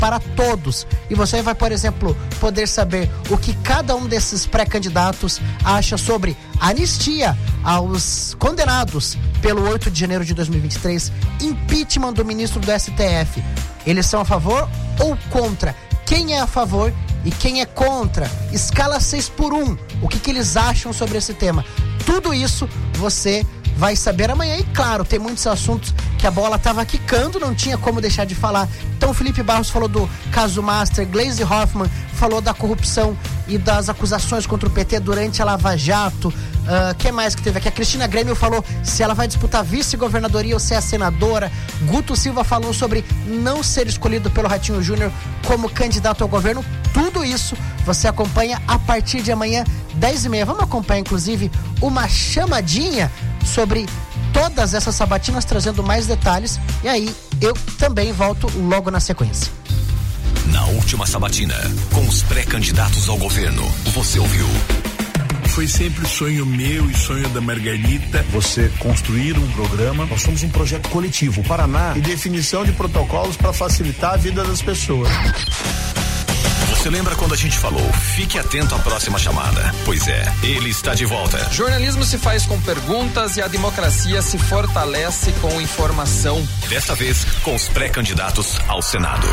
para todos. E você vai, por exemplo, poder saber o que cada um desses pré-candidatos acha sobre anistia aos condenados pelo 8 de janeiro de 2023, impeachment do ministro do STF. Eles são a favor ou contra? Quem é a favor e quem é contra? Escala 6x1. O que eles acham sobre esse tema? Tudo isso você vai saber amanhã. E claro, tem muitos assuntos que a bola estava quicando, não tinha como deixar de falar. Então, Felipe Barros falou do caso Master, Gleisi Hoffmann falou da corrupção e das acusações contra o PT durante a Lava Jato. Quem mais que teve aqui? A Cristina Grêmio falou se ela vai disputar vice-governadoria ou se é senadora. Guto Silva falou sobre não ser escolhido pelo Ratinho Júnior como candidato ao governo. Tudo isso você acompanha a partir de amanhã, 10h30. Vamos acompanhar, inclusive, uma chamadinha sobre todas essas sabatinas, trazendo mais detalhes. E aí, eu também volto logo na sequência. Na última sabatina, com os pré-candidatos ao governo, você ouviu... Foi sempre sonho meu e sonho da Margarita. Você construir um programa, nós somos um projeto coletivo, o Paraná. E definição de protocolos para facilitar a vida das pessoas. Você lembra quando a gente falou, fique atento à próxima chamada? Pois é, ele está de volta. Jornalismo se faz com perguntas e a democracia se fortalece com informação. Desta vez, com os pré-candidatos ao Senado.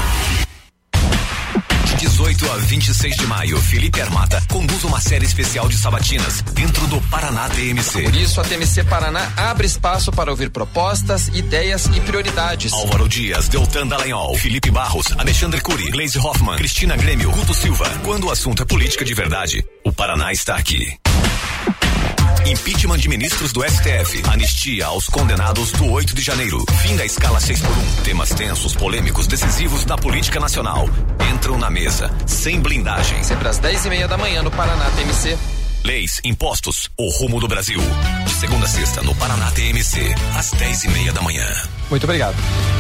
18 a 26 de maio, Felipe Armata conduz uma série especial de sabatinas dentro do Paraná TMC. Por isso, a TMC Paraná abre espaço para ouvir propostas, ideias e prioridades. Álvaro Dias, Deltan Dallagnol, Felipe Barros, Alexandre Cury, Gleisi Hoffmann, Cristina Grêmio, Guto Silva. Quando o assunto é política de verdade, o Paraná está aqui. Impeachment de ministros do STF. Anistia aos condenados do 8 de janeiro. Fim da escala 6x1. Temas tensos, polêmicos, decisivos da política nacional. Entram na mesa, sem blindagem. Sempre às 10h30 da manhã no Paraná TMC. Leis, impostos, o rumo do Brasil. De segunda a sexta no Paraná TMC, às 10h30 da manhã. Muito obrigado.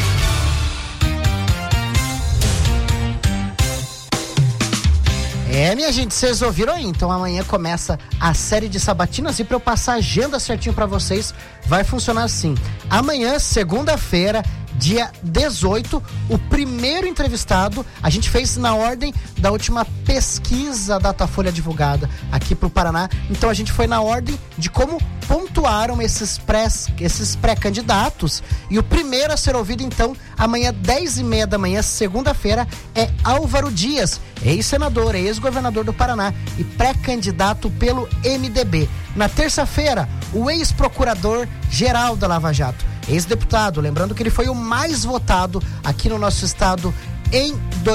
Minha gente, vocês ouviram aí? Então amanhã começa a série de sabatinas e para eu passar a agenda certinho para vocês, vai funcionar assim. Amanhã, segunda-feira, dia 18, o primeiro entrevistado, a gente fez na ordem da última pesquisa Datafolha divulgada aqui pro Paraná, então a gente foi na ordem de como pontuaram esses pré-candidatos, e o primeiro a ser ouvido então, amanhã 10h30 da manhã, segunda-feira, é Álvaro Dias, ex-senador, ex-governador do Paraná e pré-candidato pelo MDB. Na terça-feira, o ex-procurador-geral da Lava Jato, ex-deputado, lembrando que ele foi o mais votado aqui no nosso estado em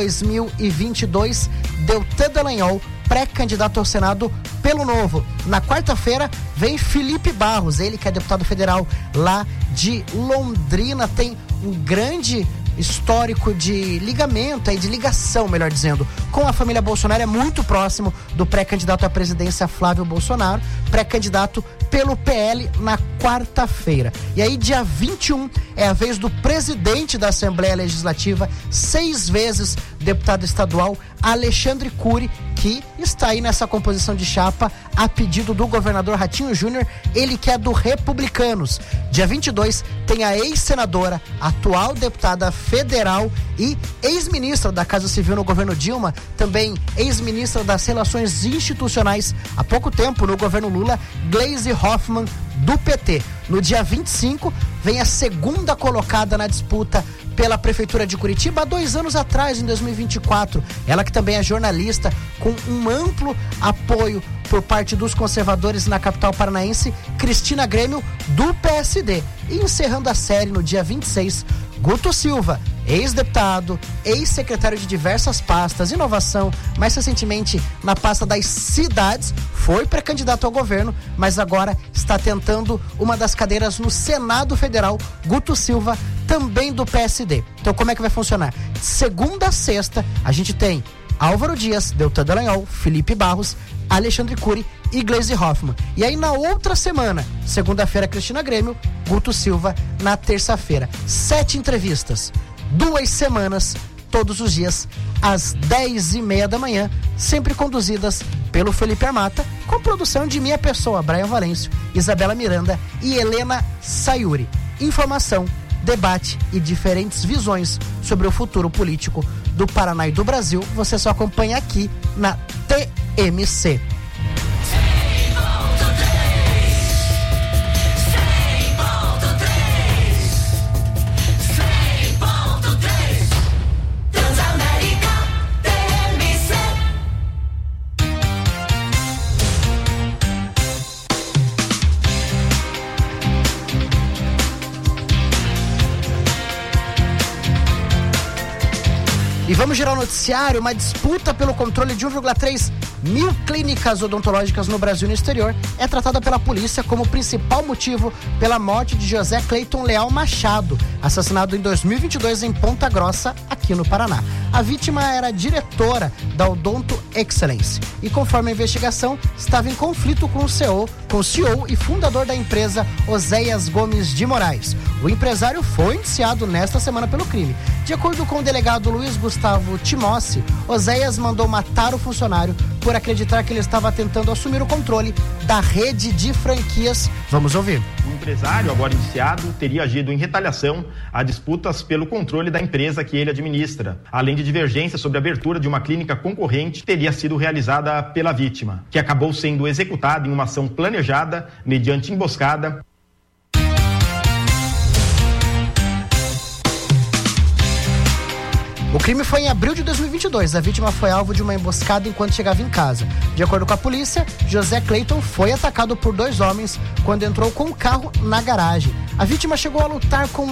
2022, Deltan Dallagnol, pré-candidato ao Senado pelo Novo. Na quarta-feira vem Felipe Barros, ele que é deputado federal lá de Londrina, tem um grande histórico de ligamento, de ligação, melhor dizendo, com a família Bolsonaro, é muito próximo do pré-candidato à presidência Flávio Bolsonaro, pré-candidato pelo PL na quarta-feira. E aí, dia 21, é a vez do presidente da Assembleia Legislativa, 6 vezes deputado estadual, Alexandre Cury, que está aí nessa composição de chapa a pedido do governador Ratinho Júnior, ele que é do Republicanos. Dia 22 tem a ex-senadora, atual deputada federal e ex-ministra da Casa Civil no governo Dilma, também ex-ministra das Relações Institucionais há pouco tempo no governo Lula, Gleisi Hoffmann, do PT. No dia 25 vem a segunda colocada na disputa pela Prefeitura de Curitiba há 2 anos atrás, em 2024. Ela que também é jornalista, com um amplo apoio por parte dos conservadores na capital paranaense, Cristina Grêmio, do PSD. E encerrando a série no dia 26, Guto Silva, ex-deputado, ex-secretário de diversas pastas, inovação, mais recentemente na pasta das cidades, foi pré-candidato ao governo, mas agora está tentando uma das cadeiras no Senado Federal, Guto Silva, também do PSD. Então como é que vai funcionar? Segunda a sexta, a gente tem Álvaro Dias, Deltan Dallagnol, Felipe Barros, Alexandre Cury e Gleisi Hoffmann. E aí na outra semana, segunda-feira, Cristina Grêmio, Guto Silva na terça-feira. 7 entrevistas, 2 semanas, todos os dias, às 10h30 da manhã, sempre conduzidas pelo Felipe Armata, com produção de minha pessoa, Brian Valêncio, Isabela Miranda e Helena Sayuri. Informação, debate e diferentes visões sobre o futuro político do Paraná e do Brasil, você só acompanha aqui na TMC. E vamos girar o noticiário. Uma disputa pelo controle de 1,3 mil clínicas odontológicas no Brasil e no exterior é tratada pela polícia como principal motivo pela morte de José Cleiton Leal Machado, assassinado em 2022 em Ponta Grossa, aqui no Paraná. A vítima era diretora da Odonto Excellence e, conforme a investigação, estava em conflito com o CEO e fundador da empresa, Oséias Gomes de Moraes. O empresário foi indiciado nesta semana pelo crime. De acordo com o delegado Luiz Gustavo Timossi, Oséias mandou matar o funcionário por acreditar que ele estava tentando assumir o controle da rede de franquias. Vamos ouvir. O empresário, agora indiciado, teria agido em retaliação a disputas pelo controle da empresa que ele administra. Além de divergências sobre a abertura de uma clínica concorrente, teria sido realizada pela vítima, que acabou sendo executada em uma ação planejada mediante emboscada. O crime foi em abril de 2022. A vítima foi alvo de uma emboscada enquanto chegava em casa. De acordo com a polícia, José Cleiton foi atacado por 2 homens quando entrou com o carro na garagem. A vítima chegou a lutar com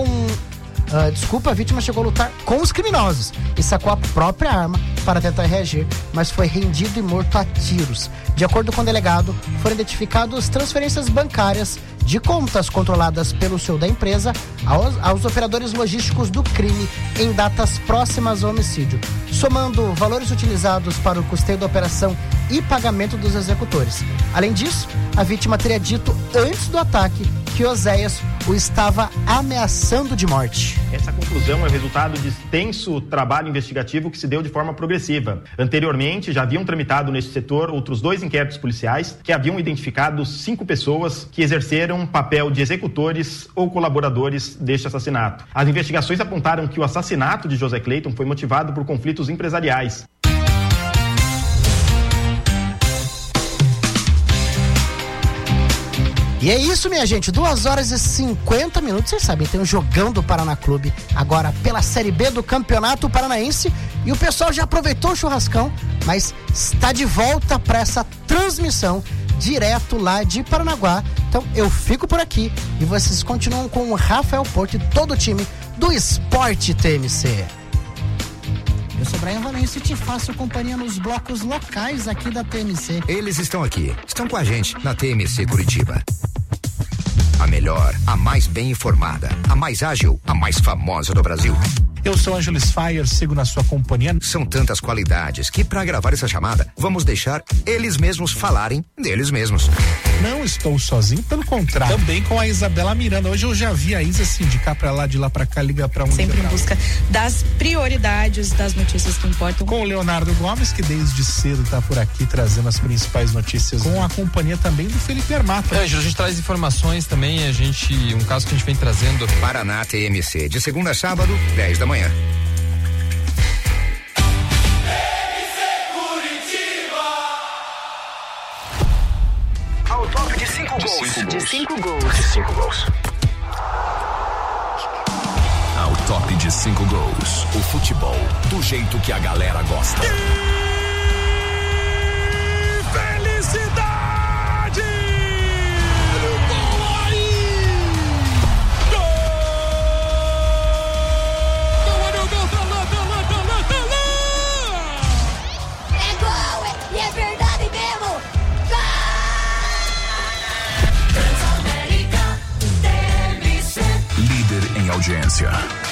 os criminosos e sacou a própria arma para tentar reagir, mas foi rendido e morto a tiros. De acordo com o delegado, foram identificadas transferências bancárias de contas controladas pelo CEO da empresa aos operadores logísticos do crime em datas próximas ao homicídio, somando valores utilizados para o custeio da operação e pagamento dos executores. Além disso, a vítima teria dito antes do ataque que Oséias o estava ameaçando de morte. Essa conclusão é o resultado de extenso trabalho investigativo que se deu de forma progressiva. Anteriormente, já haviam tramitado neste setor outros 2 inquéritos policiais que haviam identificado 5 pessoas que exerceram papel de executores ou colaboradores deste assassinato. As investigações apontaram que o assassinato de José Cleiton foi motivado por conflitos empresariais. E é isso, minha gente, 2h50. Vocês sabem, tem um jogão do Paraná Clube agora pela Série B do Campeonato Paranaense. E o pessoal já aproveitou o churrascão, mas está de volta para essa transmissão direto lá de Paranaguá. Então eu fico por aqui e vocês continuam com o Rafael Porto e todo o time do Esporte TMC. Eu sou Brian Valência e te faço companhia nos blocos locais aqui da TMC. Eles estão aqui, estão com a gente na TMC Curitiba. A melhor, a mais bem informada, a mais ágil, a mais famosa do Brasil. Eu sou Ângeles Fire, sigo na sua companhia. São tantas qualidades que, para gravar essa chamada, vamos deixar eles mesmos falarem deles mesmos. Não estou sozinho, pelo contrário. Também com a Isabela Miranda. Hoje eu já vi a Isa se indicar pra lá, de lá pra cá, ligar pra um. Sempre em busca das prioridades das notícias que importam. Com o Leonardo Gomes, que desde cedo tá por aqui trazendo as principais notícias. Com a companhia também do Felipe Armato. A gente traz informações também, um caso que a gente vem trazendo. Paraná TMC, de segunda a sábado, 10 da manhã. Ao top de 5 gols. De 5 gols. De 5 gols. Ao top de 5 gols. O futebol do jeito que a galera gosta. Felicidade! Em audiência.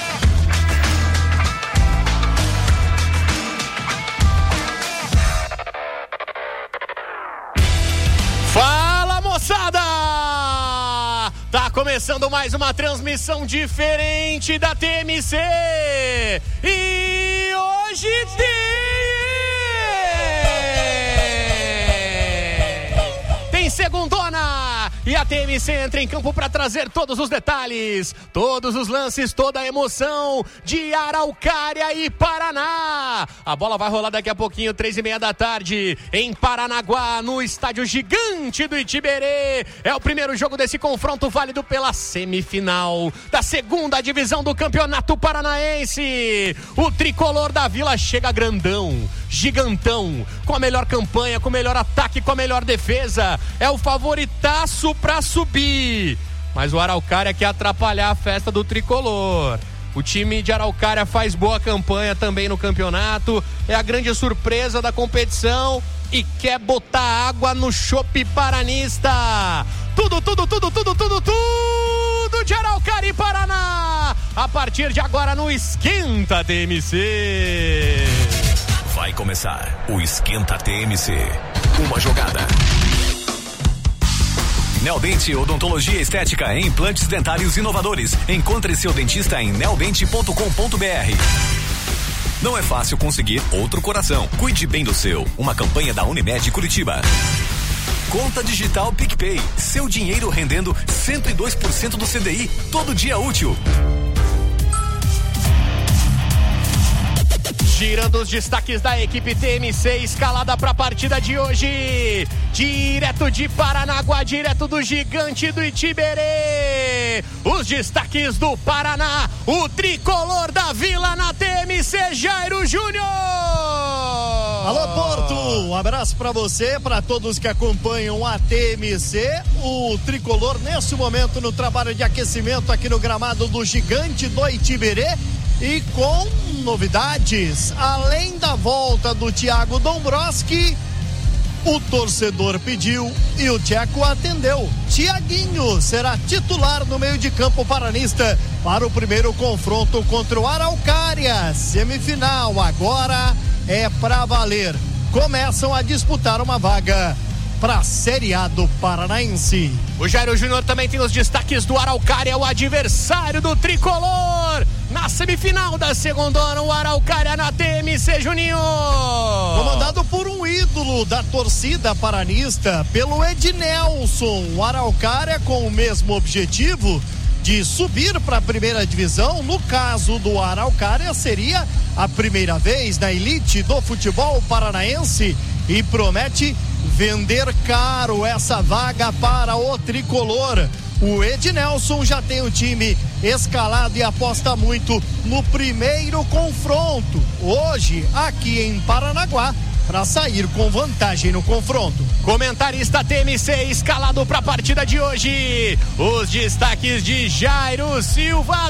Fala, moçada! Tá começando mais uma transmissão diferente da TMC. E hoje tem segundona. E a TMC TMC entra em campo para trazer todos os detalhes, todos os lances, toda a emoção de Araucária e Paraná. A bola vai rolar daqui a pouquinho, 3:30 da tarde, em Paranaguá, no estádio gigante do Itiberê. É o primeiro jogo desse confronto válido pela semifinal da segunda divisão do Campeonato Paranaense. O tricolor da Vila chega grandão, gigantão, com a melhor campanha, com o melhor ataque, com a melhor defesa. É o favoritaço pra subir. Mas o Araucária quer atrapalhar a festa do tricolor. O time de Araucária faz boa campanha também no campeonato. É a grande surpresa da competição e quer botar água no chope paranista. Tudo de Araucária e Paraná. A partir de agora no Esquenta TMC. Vai começar o Esquenta TMC. Uma jogada. Neodente Odontologia Estética em implantes dentários inovadores. Encontre seu dentista em neodente.com.br. Não é fácil conseguir outro coração. Cuide bem do seu. Uma campanha da Unimed Curitiba. Conta digital PicPay. Seu dinheiro rendendo 102% do CDI todo dia útil. Girando os destaques da equipe TMC, escalada para a partida de hoje. Direto de Paranaguá, direto do gigante do Itiberê. Os destaques do Paraná, o tricolor da Vila na TMC, Jairo Júnior. Alô, Porto, um abraço para você, para todos que acompanham a TMC. O tricolor nesse momento no trabalho de aquecimento aqui no gramado do gigante do Itiberê. E com novidades, além da volta do Thiago Dombrowski, o torcedor pediu e o Tcheco atendeu. Thiaguinho será titular no meio de campo paranista para o primeiro confronto contra o Araucária. Semifinal agora é pra valer. Começam a disputar uma vaga para a Série A do Paranaense. O Jairo Júnior também tem os destaques do Araucária, o adversário do tricolor. Na semifinal da segundona, o Araucária na TMC, Juninho. Comandado por um ídolo da torcida paranista, pelo Ednelson. O Araucária com o mesmo objetivo de subir para a primeira divisão. No caso do Araucária, seria a primeira vez na elite do futebol paranaense e promete vender caro essa vaga para o tricolor. O Ednelson já tem o time escalado e aposta muito no primeiro confronto, hoje aqui em Paranaguá, para sair com vantagem no confronto. Comentarista TMC escalado para a partida de hoje. Os destaques de Jairo Silva.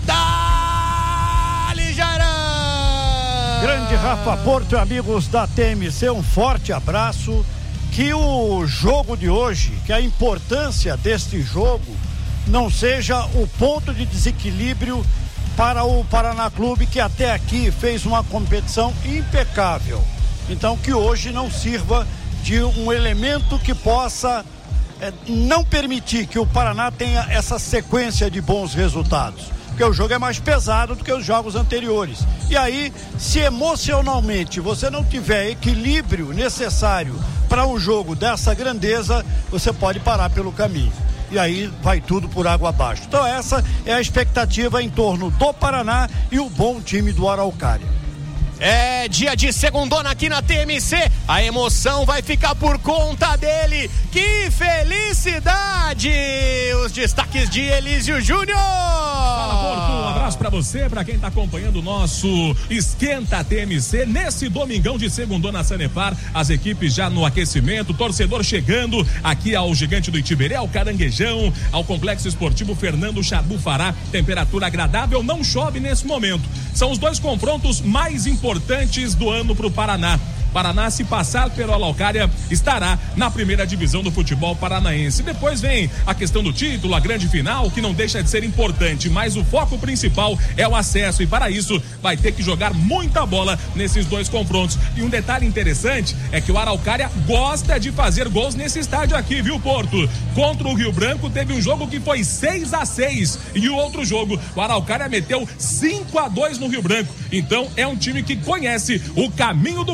Dali, Jairão! Grande Rafa Porto e amigos da TMC, um forte abraço. Que o jogo de hoje, que a importância deste jogo não seja o ponto de desequilíbrio para o Paraná Clube, que até aqui fez uma competição impecável. Então que hoje não sirva de um elemento que possa não permitir que o Paraná tenha essa sequência de bons resultados, porque o jogo é mais pesado do que os jogos anteriores. E aí, se emocionalmente você não tiver equilíbrio necessário para um jogo dessa grandeza, você pode parar pelo caminho. E aí vai tudo por água abaixo. Então essa é a expectativa em torno do Paraná e o bom time do Araucária. É dia de segundona aqui na TMC, a emoção vai ficar por conta dele. Que felicidade! Os destaques de Elísio Júnior. Fala, Porto, um abraço pra você, pra quem tá acompanhando o nosso Esquenta TMC nesse domingão de segundona Sanepar. As equipes já no aquecimento, torcedor chegando aqui ao Gigante do Itiberê, ao Caranguejão, ao Complexo Esportivo Fernando Charbufará. Temperatura agradável, não chove nesse momento. São os dois confrontos mais importantes do ano para o Paraná. Paraná, se passar pelo Araucária, estará na primeira divisão do futebol paranaense. Depois vem a questão do título, a grande final, que não deixa de ser importante, mas o foco principal é o acesso, e para isso vai ter que jogar muita bola nesses dois confrontos. E um detalhe interessante é que o Araucária gosta de fazer gols nesse estádio aqui, viu, Porto? Contra o Rio Branco teve um jogo que foi 6-6, e o outro jogo o Araucária meteu 5-2 no Rio Branco. Então é um time que conhece o caminho do gol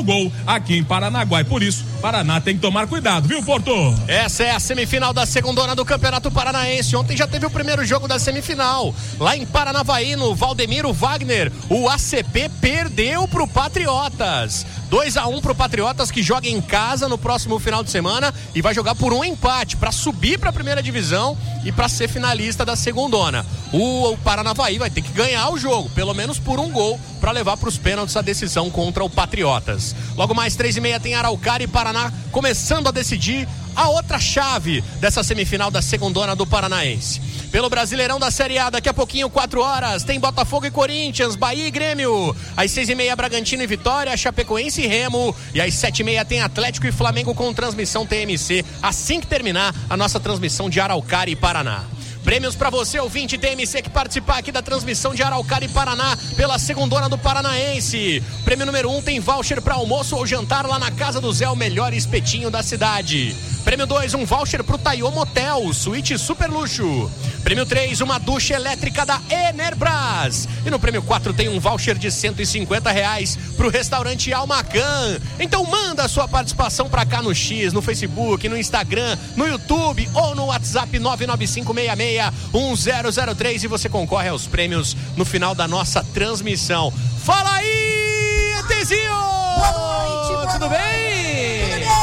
aqui em Paranaguá. E por isso, Paraná tem que tomar cuidado, viu, Porto? Essa é a semifinal da segundona do Campeonato Paranaense. Ontem já teve o primeiro jogo da semifinal. Lá em Paranavaí, no Valdemiro Wagner, o ACP perdeu pro Patriotas. 2-1 pro Patriotas, que joga em casa no próximo final de semana e vai jogar por um empate para subir para a primeira divisão e para ser finalista da segundona. O Paranavaí vai ter que ganhar o jogo, pelo menos por um gol, para levar para os pênaltis a decisão contra o Patriotas. Logo mais 3h30 tem Araucária e Paraná começando a decidir a outra chave dessa semifinal da segundona do Paranaense. Pelo Brasileirão da Série A, daqui a pouquinho, 4 horas, tem Botafogo e Corinthians, Bahia e Grêmio. Às 6h30, Bragantino e Vitória, Chapecoense e Remo. E às 7h30 tem Atlético e Flamengo com transmissão TMC, assim que terminar a nossa transmissão de Araucária e Paraná. Prêmios para você, ouvinte TMC, que participar aqui da transmissão de Araucária e Paraná pela segundona do Paranaense. Prêmio número 1 tem voucher para almoço ou jantar lá na Casa do Zé, o melhor espetinho da cidade. Prêmio 2, um voucher pro Taiô Motel, suíte super luxo. Prêmio 3, uma ducha elétrica da Enerbras. E no prêmio 4 tem um voucher de R$150 pro restaurante Almacan. Então manda a sua participação pra cá no X, no Facebook, no Instagram, no YouTube ou no WhatsApp 995661003 e você concorre aos prêmios no final da nossa transmissão. Fala aí, ETzinho! Boa noite, tudo bem? Tudo bem,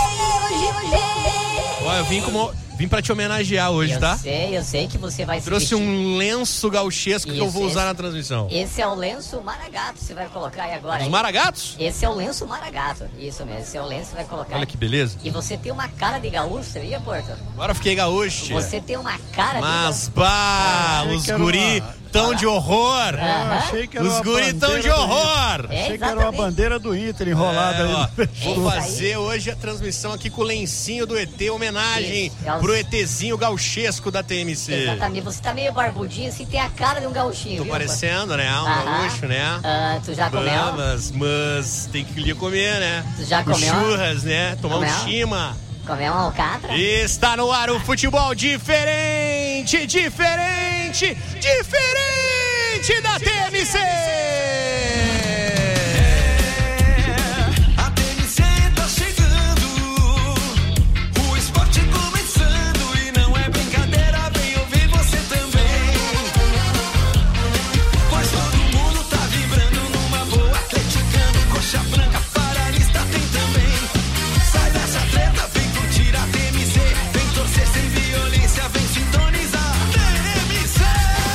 Ó, eu vim pra te homenagear hoje, tá? Eu sei que você vai se Trouxe vestir. um lenço gauchesco que eu vou usar na transmissão. Esse é o lenço Maragato, você vai colocar aí agora. Os Maragatos? Esse é o lenço Maragato, isso mesmo, esse é o lenço que vai colocar. Olha que beleza. E você tem uma cara de gaúcho, sabia, Porto? Agora eu fiquei gaúcho. Você tem uma cara Mas, bah, os guri tão de horror. Eu achei que era os guri tão de horror. Achei que era uma bandeira do Inter enrolada aí. Ó, vou fazer hoje a transmissão aqui com o lencinho do ET, homenagem pro ETzinho gauchesco da TMC. Exatamente, você tá meio barbudinho, assim, tem a cara de um gauchinho. Tô viu, parecendo, né? Um gaúcho, né? Tu já comeu? Mas tem que comer, né? Tu já comeu? Churras, né? Tomar Comeu? um chima. Comeu um alcatra? Está no ar o futebol diferente da TMC! A TMC tá chegando, o esporte começando e não é brincadeira, vem ouvir você também. Pois todo mundo tá vibrando numa boa, atleticano, coxa branca, paranista tem também. Sai dessa treta, vem curtir a TMC, vem torcer sem violência, vem sintonizar. TMC!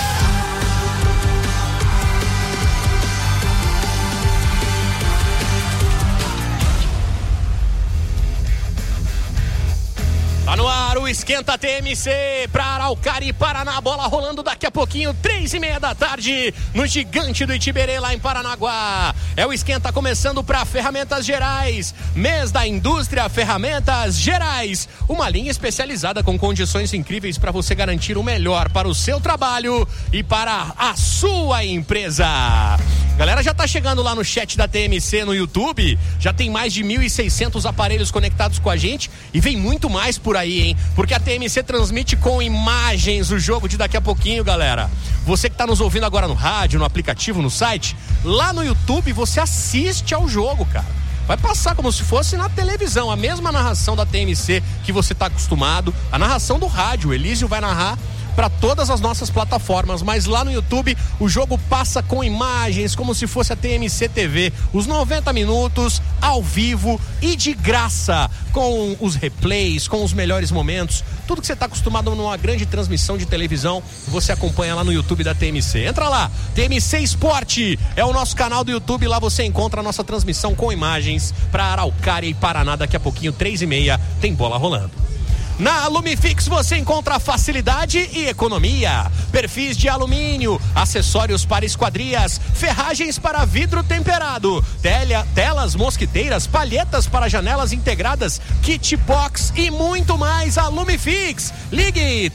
Tá no ar o Esquenta TMC pra Araucária e Paraná, bola rolando daqui a pouquinho, 3h30 da tarde, no Gigante do Itiberê, lá em Paranaguá. É o Esquenta começando pra Ferramentas Gerais, mês da indústria Ferramentas Gerais, uma linha especializada com condições incríveis para você garantir o melhor para o seu trabalho e para a sua empresa. Galera, já tá chegando lá no chat da TMC no YouTube, já tem mais de 1.600 aparelhos conectados com a gente e vem muito mais por aí, hein? Porque a TMC transmite com imagens o jogo de daqui a pouquinho, galera. Você que tá nos ouvindo agora no rádio, no aplicativo, no site, lá no YouTube você assiste ao jogo, cara. Vai passar como se fosse na televisão, a mesma narração da TMC que você tá acostumado, a narração do rádio, o Elísio vai narrar para todas as nossas plataformas, mas lá no YouTube o jogo passa com imagens como se fosse a TMC TV, os 90 minutos ao vivo e de graça, com os replays, com os melhores momentos, tudo que você está acostumado numa grande transmissão de televisão, você acompanha lá no YouTube da TMC. Entra lá, TMC Esporte é o nosso canal do YouTube, lá você encontra a nossa transmissão com imagens para Araucária e Paraná. Daqui a pouquinho, 3h30, tem bola rolando. Na Lumifix você encontra facilidade e economia. Perfis de alumínio, acessórios para esquadrias, ferragens para vidro temperado, telas mosquiteiras, palhetas para janelas integradas, kit box e muito mais. A Lumifix. Ligue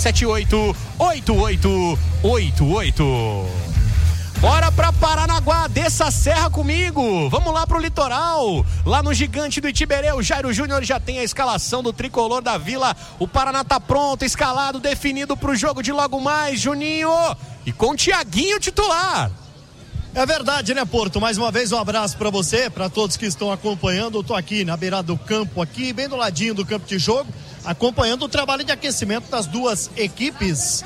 3778-8888. Bora pra Paranaguá, desça a serra comigo, vamos lá pro litoral, lá no Gigante do Itiberê, o Jairo Júnior já tem a escalação do tricolor da Vila, o Paraná tá pronto, escalado, definido pro jogo de logo mais, Juninho, e com o Thiaguinho titular. É verdade, né, Porto? Mais uma vez um abraço para você, para todos que estão acompanhando. Eu tô aqui na beirada do campo, aqui bem do ladinho do campo de jogo, acompanhando o trabalho de aquecimento das duas equipes.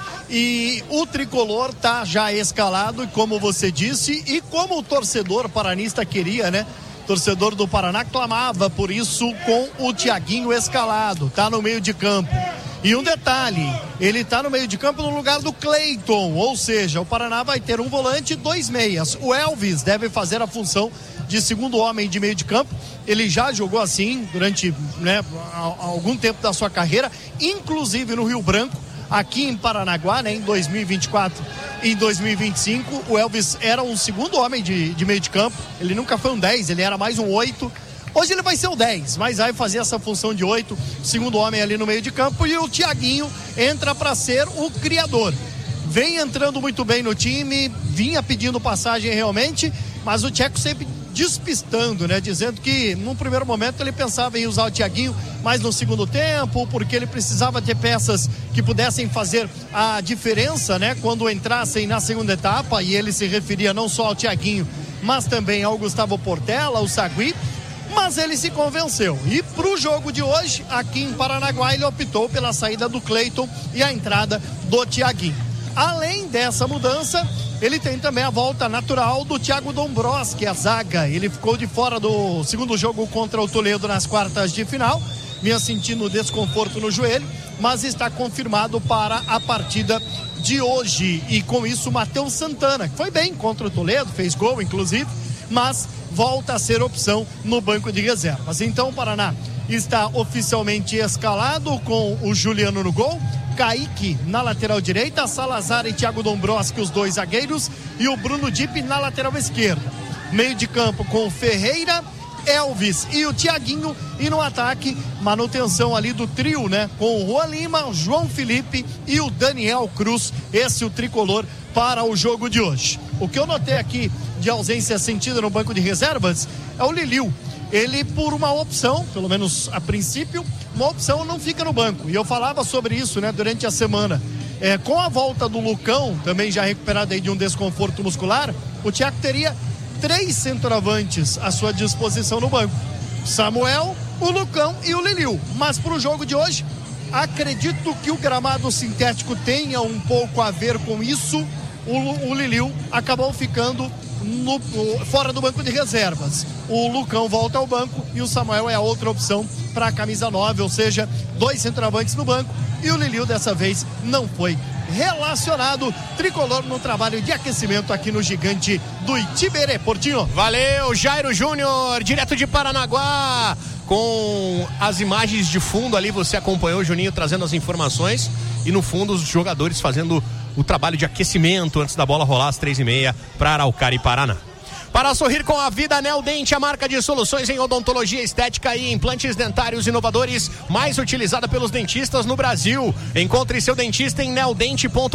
E o tricolor tá já escalado, como você disse, e como o torcedor paranista queria, né? O torcedor do Paraná clamava por isso, com o Thiaguinho escalado, tá no meio de campo. E um detalhe, ele tá no meio de campo no lugar do Cleiton, ou seja, o Paraná vai ter um volante e 2 meias. O Elvis deve fazer a função de segundo homem de meio de campo. Ele já jogou assim durante, né, algum tempo da sua carreira, inclusive no Rio Branco, aqui em Paranaguá, né, em 2024 e em 2025. O Elvis era um segundo homem de meio de campo, ele nunca foi um 10, ele era mais um 8. Hoje ele vai ser o 10, mas vai fazer essa função de 8, segundo homem ali no meio de campo, e o Thiaguinho entra para ser o criador. Vem entrando muito bem no time, vinha pedindo passagem realmente, mas o Tcheco sempre despistando, né? Dizendo que num primeiro momento ele pensava em usar o Thiaguinho mais no segundo tempo, porque ele precisava ter peças que pudessem fazer a diferença, né? Quando entrassem na segunda etapa, e ele se referia não só ao Thiaguinho, mas também ao Gustavo Portela, o Sagui. Mas ele se convenceu, e pro jogo de hoje, aqui em Paranaguá, ele optou pela saída do Cleiton e a entrada do Thiaguinho. Além dessa mudança, ele tem também a volta natural do Thiago Dombrowski, a zaga. Ele ficou de fora do segundo jogo contra o Toledo nas quartas de final, vinha sentindo desconforto no joelho, mas está confirmado para a partida de hoje. E com isso, o Matheus Santana, que foi bem contra o Toledo, fez gol inclusive, mas volta a ser opção no banco de reservas. Então o Paraná está oficialmente escalado com o Juliano no gol, Kaique na lateral direita, Salazar e Thiago Dombrowski, os dois zagueiros, e o Bruno Dipp na lateral esquerda. Meio de campo com o Ferreira, Elvis e o Thiaguinho, e no ataque, manutenção ali do trio, né? Com o Juan Lima, o João Felipe e o Daniel Cruz. Esse é o tricolor para o jogo de hoje. O que eu notei aqui de ausência sentida no banco de reservas é o Liliu. Ele, por uma opção, pelo menos a princípio, uma opção não fica no banco. E eu falava sobre isso, né, durante a semana. Com a volta do Lucão, também já recuperado aí de um desconforto muscular, o Thiago teria 3 centroavantes à sua disposição no banco: Samuel, o Lucão e o Liliu. Mas para o jogo de hoje, acredito que o gramado sintético tenha um pouco a ver com isso. O Liliu acabou ficando fora do banco de reservas. O Lucão volta ao banco e o Samuel é a outra opção para a camisa 9, ou seja, 2 centroavantes no banco, e o Liliu dessa vez não foi relacionado. Tricolor no trabalho de aquecimento aqui no Gigante do Itiberê. Portinho. Valeu, Jairo Júnior, direto de Paranaguá, com as imagens de fundo ali. Você acompanhou o Juninho trazendo as informações, e no fundo os jogadores fazendo o trabalho de aquecimento antes da bola rolar às 3h30 para Araucária e Paraná. Para sorrir com a vida, Neodente, a marca de soluções em odontologia estética e implantes dentários inovadores, mais utilizada pelos dentistas no Brasil. Encontre seu dentista em neodente.com.br.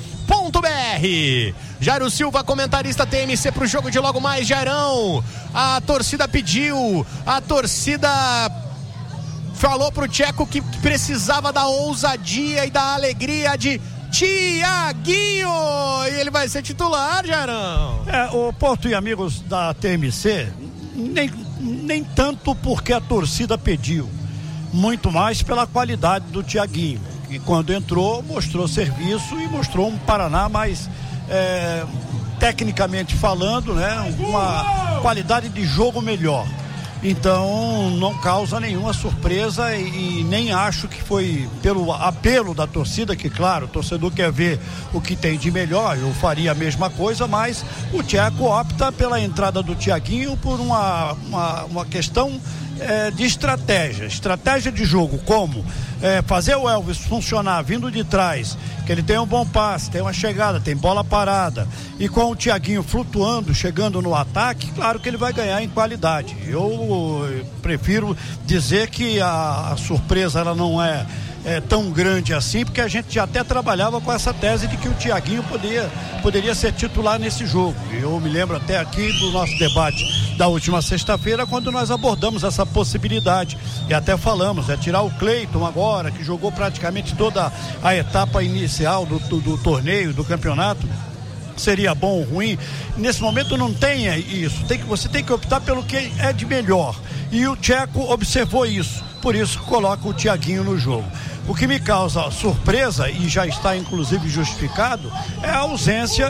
Jairo Silva, comentarista TMC pro jogo de logo mais, Jairão. A torcida pediu, a torcida falou pro Tcheco que precisava da ousadia e da alegria de Thiaguinho, e ele vai ser titular, Jairão. O Porto e amigos da TMC, nem tanto porque a torcida pediu, muito mais pela qualidade do Thiaguinho, que quando entrou mostrou serviço e mostrou um Paraná mais tecnicamente falando, né, uma qualidade de jogo melhor. Então não causa nenhuma surpresa, e nem acho que foi pelo apelo da torcida, que claro, o torcedor quer ver o que tem de melhor, eu faria a mesma coisa, mas o Tcheco opta pela entrada do Thiaguinho por uma questão de estratégia de jogo, como fazer o Elvis funcionar vindo de trás, que ele tem um bom passe, tem uma chegada, tem bola parada, e com o Thiaguinho flutuando, chegando no ataque, claro que ele vai ganhar em qualidade. Eu prefiro dizer que a surpresa ela não é tão grande assim, porque a gente já até trabalhava com essa tese de que o Thiaguinho poderia ser titular nesse jogo. Eu me lembro até aqui do nosso debate da última sexta-feira, quando nós abordamos essa possibilidade, e até falamos, tirar o Cleiton agora, que jogou praticamente toda a etapa inicial do torneio, do campeonato, seria bom ou ruim. Nesse momento não tem isso. Você tem que optar pelo que é de melhor. E o Tcheco observou isso. Por isso coloca o Thiaguinho no jogo. O que me causa surpresa, e já está inclusive justificado, é a ausência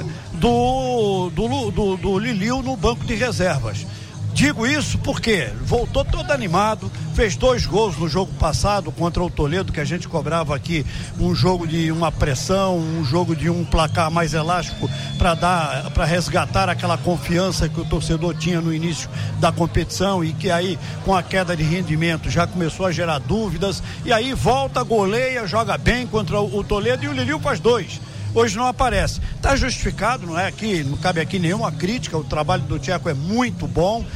do Liliu no banco de reservas. Digo isso porque voltou todo animado, fez 2 gols no jogo passado contra o Toledo, que a gente cobrava aqui um jogo de uma pressão, um jogo de um placar mais elástico para resgatar aquela confiança que o torcedor tinha no início da competição e que aí com a queda de rendimento já começou a gerar dúvidas, e aí volta, goleia, joga bem contra o Toledo e o Liliu faz 2. Hoje não aparece. Está justificado, não cabe aqui nenhuma crítica, o trabalho do Tcheco é muito bom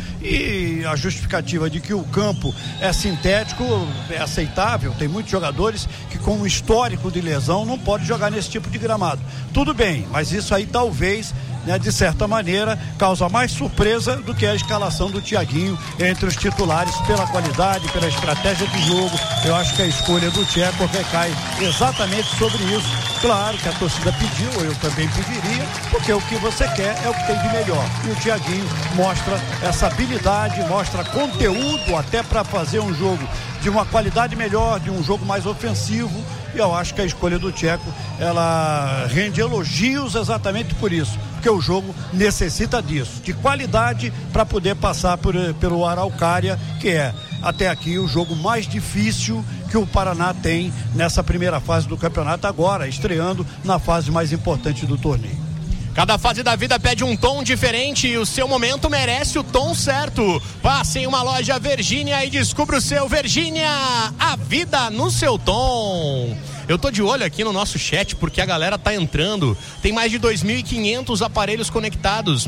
e a justificativa de que o campo é sintético é aceitável. Tem muitos jogadores que com um histórico de lesão não pode jogar nesse tipo de gramado. Tudo bem, mas isso aí talvez, de certa maneira, causa mais surpresa do que a escalação do Thiaguinho entre os titulares pela qualidade, pela estratégia de jogo. Eu acho que a escolha do Tcheco recai exatamente sobre isso. Claro que a torcida pediu, eu também pediria, porque o que você quer é o que tem de melhor. E o Thiaguinho mostra essa habilidade, mostra conteúdo até para fazer um jogo de uma qualidade melhor, de um jogo mais ofensivo. E eu acho que a escolha do Tcheco, ela rende elogios exatamente por isso, porque o jogo necessita disso, de qualidade para poder passar pelo Araucária, que é até aqui o jogo mais difícil que o Paraná tem nessa primeira fase do campeonato, agora estreando na fase mais importante do torneio. Cada fase da vida pede um tom diferente e o seu momento merece o tom certo. Passe em uma loja Virgínia e descubra o seu Virgínia, a vida no seu tom. Eu tô de olho aqui no nosso chat porque a galera tá entrando. Tem mais de 2.500 aparelhos conectados,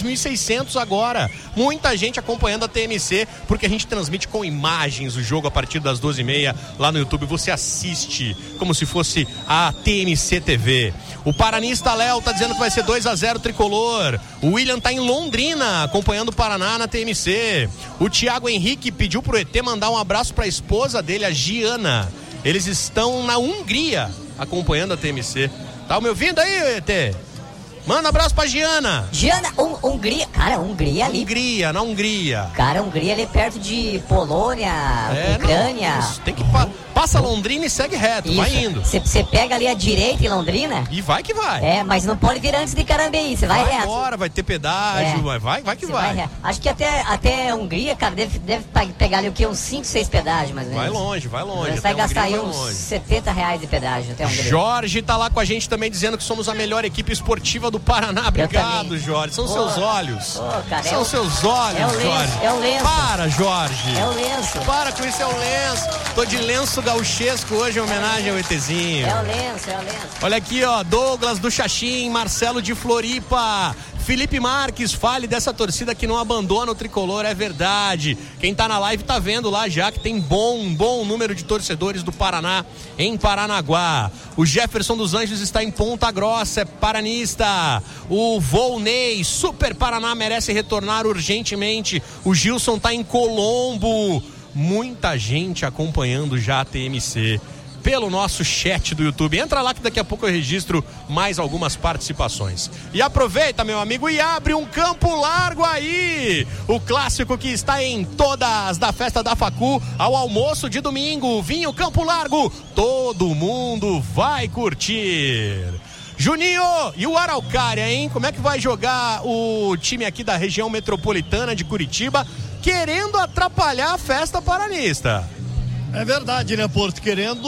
2.600 agora. Muita gente acompanhando a TMC, porque a gente transmite com imagens o jogo a partir das 12h30 lá no YouTube. Você assiste como se fosse a TMC TV. O paranista Léo tá dizendo que vai ser 2-0 tricolor. O William tá em Londrina acompanhando o Paraná na TMC. O Thiago Henrique pediu pro ET mandar um abraço pra esposa dele, a Giana. Eles estão na Hungria acompanhando a TMC. Tá me ouvindo aí, ET? Manda um abraço pra Giana. Giana, Hungria. Cara, Hungria ali. Hungria, na Hungria. Cara, Hungria ali perto de Polônia, Ucrânia. Não, tem que passa Londrina e segue reto, isso. Vai indo. Você pega ali a direita em Londrina. E vai que vai. É, mas não pode vir antes de Carambeí, você vai reto. Agora vai ter pedágio, vai que vai. Acho que até a Hungria, cara, deve pegar ali o quê? Uns 5, 6 pedágios, mais ou menos. Vai longe. Você vai gastar aí uns R$70 de pedágio até a Hungria. Jorge tá lá com a gente também dizendo que somos a melhor equipe esportiva do Paraná. Obrigado, Jorge. São seus olhos. Cara, são seus olhos, Jorge. É o lenço. Para, Jorge. É o lenço. Para com isso, é o lenço. Tô de lenço gauchesco hoje em homenagem ao ETzinho. É o lenço. Olha aqui, ó, Douglas do Xaxim, Marcelo de Floripa, Felipe Marques, fale dessa torcida que não abandona o tricolor, é verdade. Quem tá na live tá vendo lá já que tem bom número de torcedores do Paraná em Paranaguá. O Jefferson dos Anjos está em Ponta Grossa, é paranista. O Volney, Super Paraná merece retornar urgentemente. O Gilson tá em Colombo. Muita gente acompanhando já a TMC pelo nosso chat do YouTube. Entra lá que daqui a pouco eu registro mais algumas participações. E aproveita, meu amigo, e abre um campo largo aí. O clássico que está em todas da festa da Facu ao almoço de domingo. Vinho Campo Largo. Todo mundo vai curtir. Juninho, e o Araucária, hein? Como é que vai jogar o time aqui da região metropolitana de Curitiba, querendo atrapalhar a festa paranista? É verdade, né, Porto? Querendo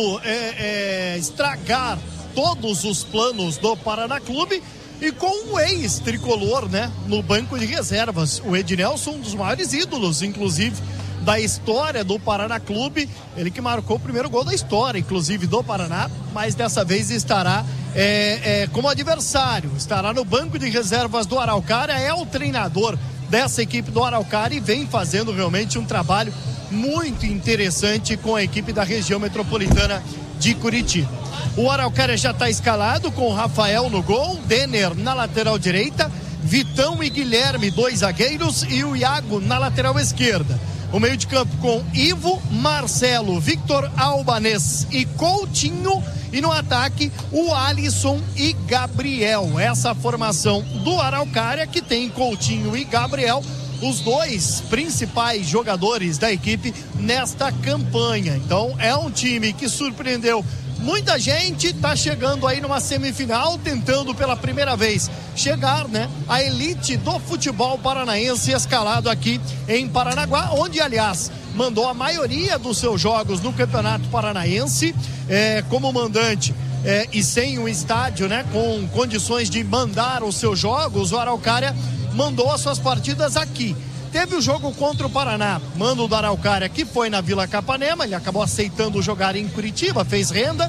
estragar todos os planos do Paraná Clube e com o ex-tricolor, né, no banco de reservas. O Ednelson, um dos maiores ídolos, inclusive, da história do Paraná Clube. Ele que marcou o primeiro gol da história, inclusive, do Paraná, mas dessa vez estará como adversário. Estará no banco de reservas do Araucária, é o treinador dessa equipe do Araucária e vem fazendo realmente um trabalho muito interessante com a equipe da região metropolitana de Curitiba. O Araucária já está escalado com o Rafael no gol, Denner na lateral direita, Vitão e Guilherme, 2 zagueiros, e o Iago na lateral esquerda. O meio de campo com Ivo, Marcelo, Victor Albanês e Coutinho. E no ataque, o Alisson e Gabriel. Essa formação do Araucária, que tem Coutinho e Gabriel, os 2 principais jogadores da equipe nesta campanha. Então é um time que surpreendeu muita gente, está chegando aí numa semifinal, tentando pela primeira vez chegar, né, à elite do futebol paranaense, escalado aqui em Paranaguá, onde, aliás, mandou a maioria dos seus jogos no Campeonato Paranaense, como mandante. E sem um estádio, né, com condições de mandar os seus jogos, o Araucária mandou as suas partidas aqui. Teve o jogo contra o Paraná, mando do Araucária, que foi na Vila Capanema, ele acabou aceitando jogar em Curitiba, fez renda.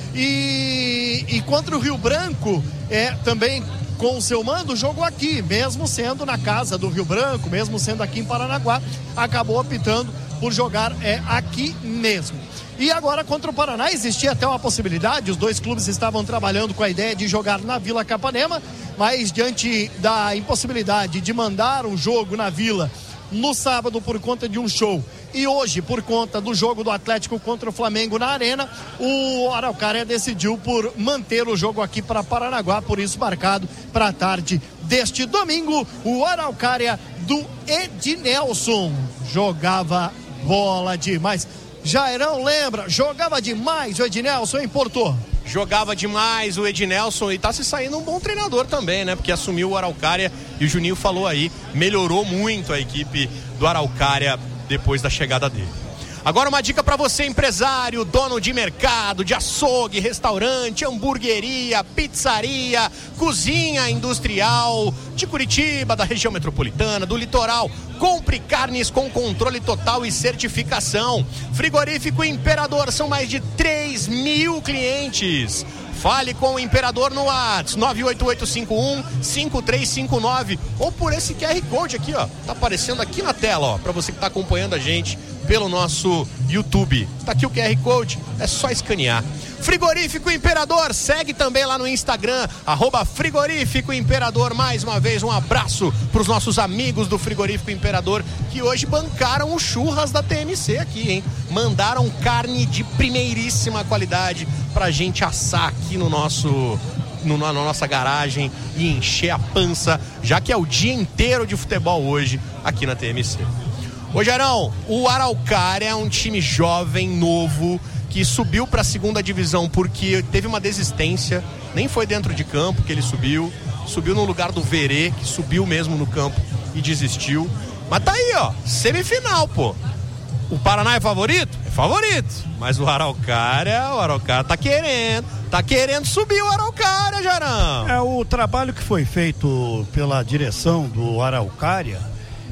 E contra o Rio Branco, também com o seu mando, jogou aqui, mesmo sendo na casa do Rio Branco, mesmo sendo aqui em Paranaguá, acabou optando por jogar aqui mesmo. E agora contra o Paraná existia até uma possibilidade, os 2 clubes estavam trabalhando com a ideia de jogar na Vila Capanema, mas diante da impossibilidade de mandar um jogo na Vila no sábado por conta de um show e hoje por conta do jogo do Atlético contra o Flamengo na Arena, o Araucária decidiu por manter o jogo aqui para Paranaguá, por isso marcado para a tarde deste domingo. O Araucária do Ednelson jogava bola demais. Jairão lembra, jogava demais o Ednelson em Porto. Jogava demais o Ednelson e tá se saindo um bom treinador também, né? Porque assumiu o Araucária e o Juninho falou aí, melhorou muito a equipe do Araucária depois da chegada dele. Agora uma dica para você, empresário, dono de mercado, de açougue, restaurante, hamburgueria, pizzaria, cozinha industrial de Curitiba, da região metropolitana, do litoral. Compre carnes com controle total e certificação. Frigorífico Imperador, são mais de 3.000 clientes. Fale com o Imperador no WhatsApp 98851-5359 ou por esse QR Code aqui, ó. Tá aparecendo aqui na tela, ó, para você que tá acompanhando a gente pelo nosso YouTube. Tá aqui o QR Code, é só escanear. Frigorífico Imperador, segue também lá no Instagram, @Frigorífico Imperador. Mais uma vez um abraço para os nossos amigos do Frigorífico Imperador, que hoje bancaram o churras da TMC aqui, hein? Mandaram carne de primeiríssima qualidade pra gente assar aqui na nossa garagem e encher a pança, já que é o dia inteiro de futebol hoje aqui na TMC. Ô Jairão, o Araucária é um time jovem, novo, que subiu para a segunda divisão porque teve uma desistência, nem foi dentro de campo que ele subiu no lugar do Verê, que subiu mesmo no campo e desistiu. Mas tá aí, ó, semifinal, pô. O Paraná é favorito? É favorito. Mas o Araucária tá querendo subir o Araucária, Jairão. O trabalho que foi feito pela direção do Araucária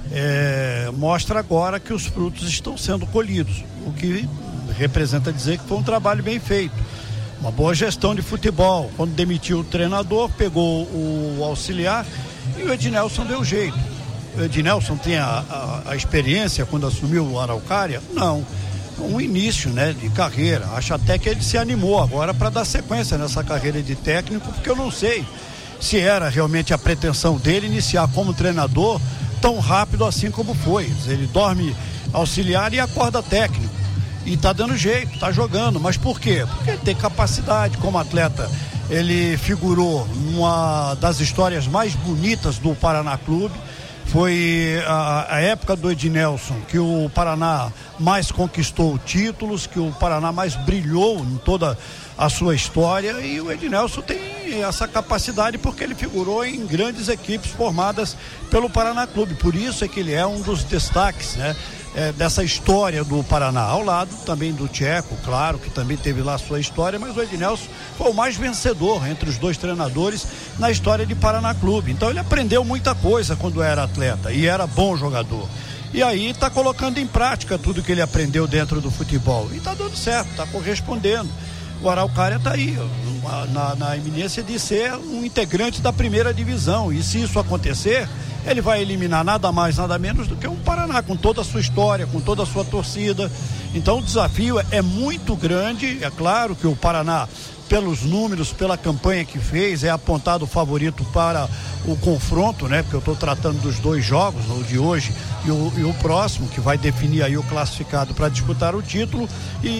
mostra agora que os frutos estão sendo colhidos, o que representa dizer que foi um trabalho bem feito, uma boa gestão de futebol. Quando demitiu o treinador, pegou o auxiliar e o Ednelson deu jeito. O Ednelson tem a experiência quando assumiu o Araucária? Não, um início, né, de carreira. Acho até que ele se animou agora para dar sequência nessa carreira de técnico, porque eu não sei se era realmente a pretensão dele iniciar como treinador tão rápido assim como foi. Ele dorme auxiliar e acorda técnico. E tá dando jeito, tá jogando. Mas por quê? Porque ele tem capacidade como atleta. Ele figurou numa das histórias mais bonitas do Paraná Clube. Foi a época do Ednelson que o Paraná mais conquistou títulos, que o Paraná mais brilhou em toda a sua história, e o Ednelson tem essa capacidade porque ele figurou em grandes equipes formadas pelo Paraná Clube. Por isso é que ele é um dos destaques, né, dessa história do Paraná, ao lado também do Tcheco, claro, que também teve lá a sua história, mas o Ednelson foi o mais vencedor entre os dois treinadores na história de Paraná Clube. Então ele aprendeu muita coisa quando era atleta e era bom jogador. E aí está colocando em prática tudo que ele aprendeu dentro do futebol. E está dando certo, está correspondendo. o Araucária está aí, na iminência de ser um integrante da primeira divisão. E se isso acontecer, ele vai eliminar nada mais, nada menos do que o Paraná, com toda a sua história, com toda a sua torcida. Então o desafio é muito grande. É claro que o Paraná, pelos números, pela campanha que fez, é apontado favorito para o confronto, né? Porque eu estou tratando dos 2 jogos, o de hoje e o próximo, que vai definir aí o classificado para disputar o título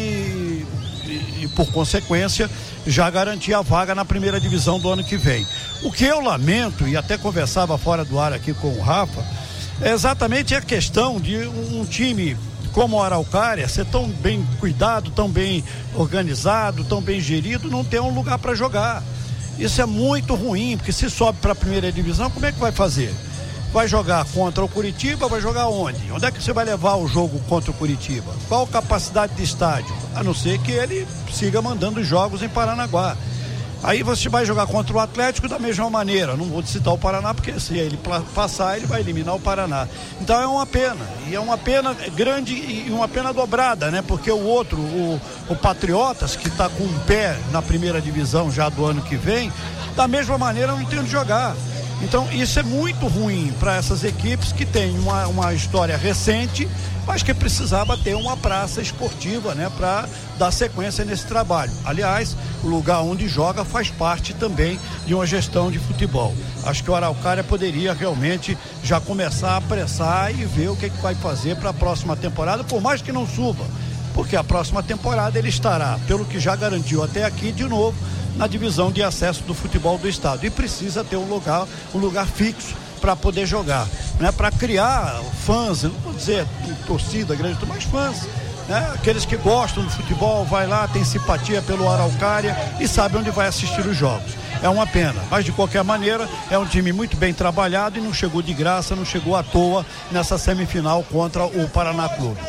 e por consequência já garantir a vaga na primeira divisão do ano que vem. O que eu lamento, e até conversava fora do ar aqui com o Rafa, é exatamente a questão de um time como o Araucária ser tão bem cuidado, tão bem organizado, tão bem gerido, não ter um lugar para jogar. Isso é muito ruim, porque se sobe para a primeira divisão, como é que vai fazer? Vai jogar contra o Curitiba, vai jogar onde? Onde é que você vai levar o jogo contra o Curitiba? Qual a capacidade de estádio? A não ser que ele siga mandando jogos em Paranaguá. Aí você vai jogar contra o Atlético da mesma maneira. Não vou citar o Paraná, porque se ele passar, ele vai eliminar o Paraná. Então é uma pena. E é uma pena grande e uma pena dobrada, né? Porque o outro, o Patriotas, que está com um pé na primeira divisão já do ano que vem, da mesma maneira não tem onde jogar. Então isso é muito ruim para essas equipes que têm uma história recente, mas que precisava ter uma praça esportiva, né, para dar sequência nesse trabalho. Aliás, o lugar onde joga faz parte também de uma gestão de futebol. Acho que o Araucária poderia realmente já começar a apressar e ver o que vai fazer para a próxima temporada, por mais que não suba, porque a próxima temporada ele estará, pelo que já garantiu até aqui, de novo na divisão de acesso do futebol do estado, e precisa ter um lugar fixo para poder jogar, né? Para criar fãs, não vou dizer torcida grande, mas fãs, né? Aqueles que gostam do futebol, vai lá, tem simpatia pelo Araucária e sabe onde vai assistir os jogos. É uma pena, mas de qualquer maneira é um time muito bem trabalhado e não chegou de graça, não chegou à toa nessa semifinal contra o Paraná Clube.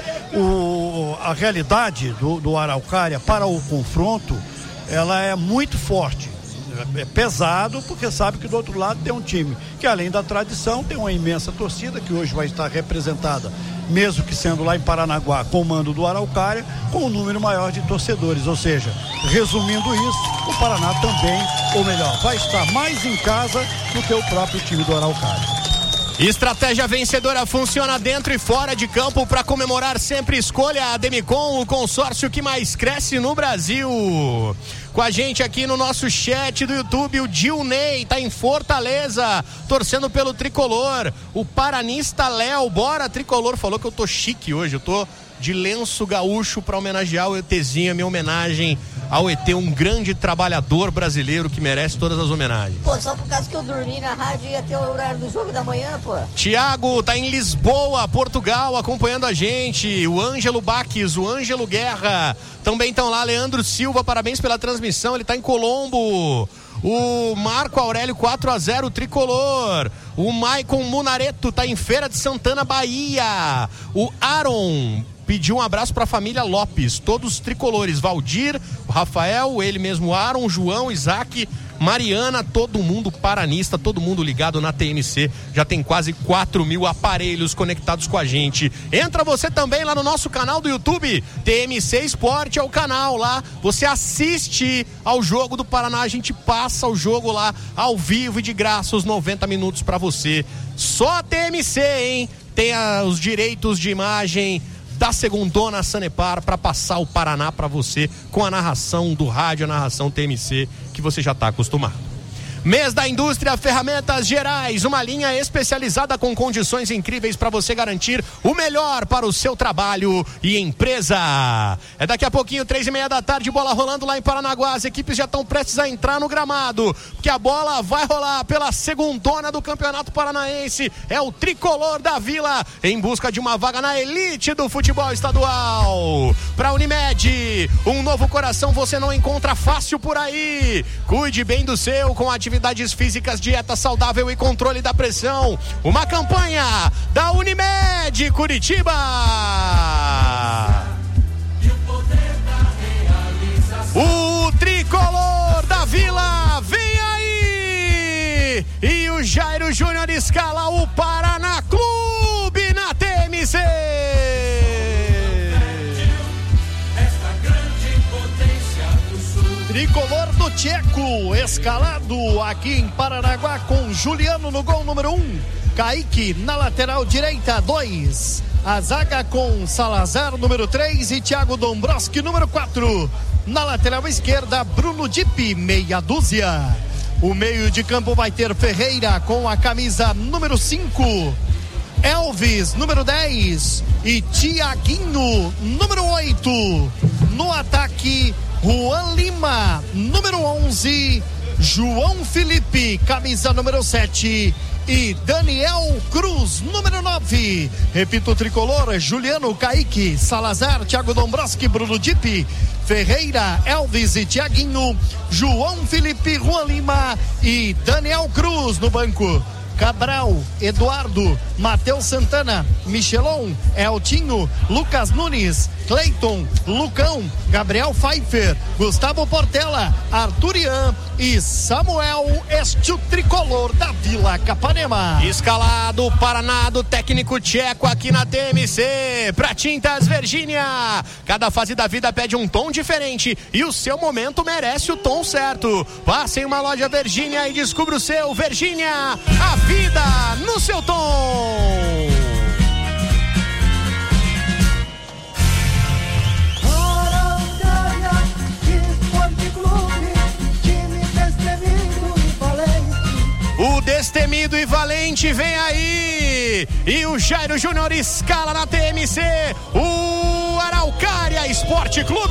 A realidade do Araucária para o confronto, ela é muito forte, é pesado, porque sabe que do outro lado tem um time que, além da tradição, tem uma imensa torcida que hoje vai estar representada, mesmo que sendo lá em Paranaguá, com o mando do Araucária, com um número maior de torcedores. Ou seja, resumindo isso, o Paraná também, ou melhor, vai estar mais em casa do que o próprio time do Araucária. Estratégia vencedora funciona dentro e fora de campo. Para comemorar, sempre escolha a Demicon, o consórcio que mais cresce no Brasil. Com a gente aqui no nosso chat do YouTube, o Dilney tá em Fortaleza, torcendo pelo Tricolor. O paranista Léo, bora Tricolor, falou que eu tô chique hoje, eu tô de lenço gaúcho para homenagear o ETzinho, a minha homenagem ao ET, um grande trabalhador brasileiro que merece todas as homenagens. Pô, só por causa que eu dormi na rádio ia ter o horário do jogo da manhã, pô. Tiago tá em Lisboa, Portugal, acompanhando a gente. O Ângelo Baques, o Ângelo Guerra também estão lá. Leandro Silva, parabéns pela transmissão, ele tá em Colombo. O Marco Aurélio 4-0 Tricolor. O Maicon Munareto tá em Feira de Santana, Bahia. O Aaron pediu um abraço para a família Lopes, todos tricolores, Valdir, o Rafael, ele mesmo, Aaron, João, Isaac, Mariana, todo mundo paranista, todo mundo ligado na TMC, já tem quase 4.000 aparelhos conectados com a gente. Entra você também lá no nosso canal do YouTube, TMC Esporte é o canal, lá você assiste ao jogo do Paraná, a gente passa o jogo lá ao vivo e de graça, os 90 minutos para você. Só a TMC, hein? Tem os direitos de imagem da segundona Sanepar para passar o Paraná para você com a narração do rádio, a narração TMC que você já está acostumado. Mês da Indústria Ferramentas Gerais, uma linha especializada com condições incríveis para você garantir o melhor para o seu trabalho e empresa. É daqui a pouquinho, 3:30 da tarde, bola rolando lá em Paranaguá. As equipes já estão prestes a entrar no gramado, porque a bola vai rolar pela segundona do Campeonato Paranaense. É o Tricolor da Vila em busca de uma vaga na elite do futebol estadual. Para Unimed, um novo coração você não encontra fácil por aí. Cuide bem do seu com atividades físicas, dieta saudável e controle da pressão. Uma campanha da Unimed Curitiba. O Tricolor da Vila vem aí. E o Jairo Júnior escala o Paraná Clube na TMC. Esta grande potência do sul. Tricolor do Tcheco, escalado aqui em Paranaguá com Juliano no gol número 1, Kaique na lateral direita 2, a zaga com Salazar número 3 e Thiago Dombrowski número 4, na lateral esquerda Bruno Dipp, meia dúzia. O meio de campo vai ter Ferreira com a camisa número 5, Elvis número 10 e Tiaguinho número 8. No ataque, Juan Lima número 11, João Felipe camisa número 7 e Daniel Cruz número 9. Repito, o tricolor: Juliano, Kaique, Salazar, Thiago Dombrowski, Bruno Dipp, Ferreira, Elvis e Tiaguinho, João Felipe, Juan Lima e Daniel Cruz. No banco, Cabral, Eduardo, Matheus Santana, Michelon, Eltinho, Lucas Nunes, Cleiton, Lucão, Gabriel Pfeiffer, Gustavo Portela, Arturian e Samuel, este o tricolor da Vila Capanema. Escalado o Paraná do técnico tcheco aqui na TMC. Pra Tintas Virgínia, cada fase da vida pede um tom diferente e o seu momento merece o tom certo. Passe em uma loja Virgínia e descubra o seu. Virgínia, a vida no seu tom. O destemido e valente vem aí, e o Jairo Júnior escala na TMC o Araucária Esporte Clube.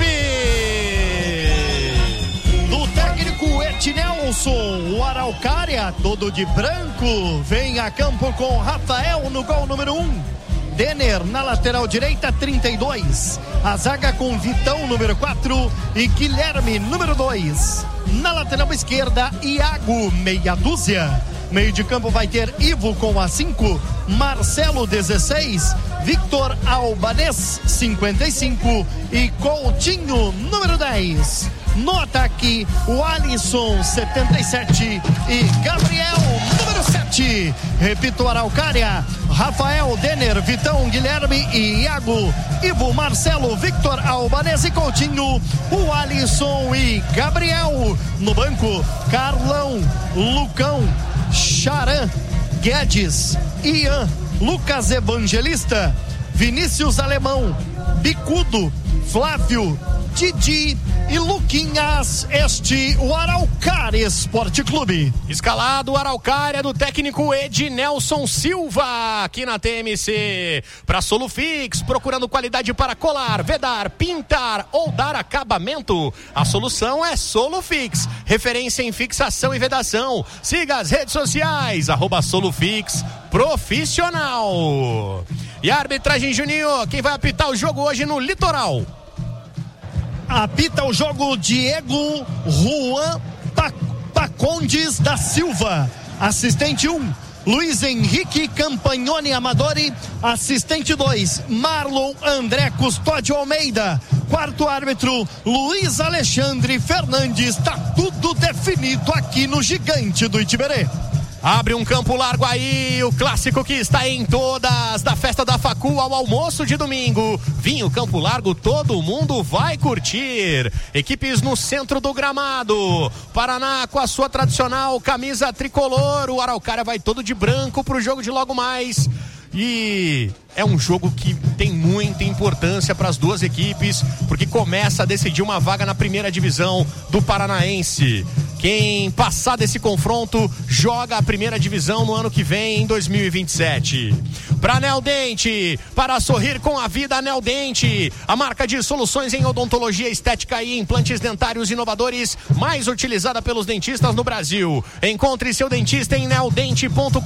Do técnico Ednelson, o Araucária, todo de branco, vem a campo com Rafael no gol número 1. Denner na lateral direita, 32. A zaga com Vitão, número 4, e Guilherme, número 2. Na lateral esquerda, Iago, meia dúzia. Meio de campo vai ter Ivo com a 5, Marcelo, 16, Victor Albanês, 55 e Coutinho, número 10. No ataque, o Alisson, 77 e Gabriel, número 7. Repito, Araucária: Rafael, Denner, Vitão, Guilherme e Iago, Ivo, Marcelo, Victor Albanês e Coutinho, o Alisson e Gabriel. No banco, Carlão, Lucão, Charan, Guedes, Ian, Lucas Evangelista, Vinícius Alemão, Bicudo, Flávio, Didi e Luquinhas, este o Araucária Esporte Clube. Escalado o Araucária do técnico Ednelson Silva aqui na TMC. Para Solufix, procurando qualidade para colar, vedar, pintar ou dar acabamento, a solução é Solufix, referência em fixação e vedação. Siga as redes sociais, @Solufix Profissional. E a arbitragem, Juninho, quem vai apitar o jogo hoje no Litoral? Apita o jogo Diego Juan Pacondes da Silva. Assistente 1, Luiz Henrique Campagnoni Amadori. Assistente 2, Marlon André Custódio Almeida. Quarto árbitro, Luiz Alexandre Fernandes. Tá tudo definido aqui no Gigante do Itiberê. Abre um campo largo aí, o clássico que está em todas, da festa da Facu ao almoço de domingo. Vinho Campo Largo, todo mundo vai curtir. Equipes no centro do gramado. Paraná com a sua tradicional camisa tricolor. O Araucária vai todo de branco pro jogo de logo mais. E é um jogo que tem muita importância para as duas equipes, porque começa a decidir uma vaga na primeira divisão do Paranaense. Quem passar desse confronto joga a primeira divisão no ano que vem, em 2027. Para Nel Dente, para sorrir com a vida, Nel Dente, a marca de soluções em odontologia, estética e implantes dentários inovadores, mais utilizada pelos dentistas no Brasil. Encontre seu dentista em neldente.com.br.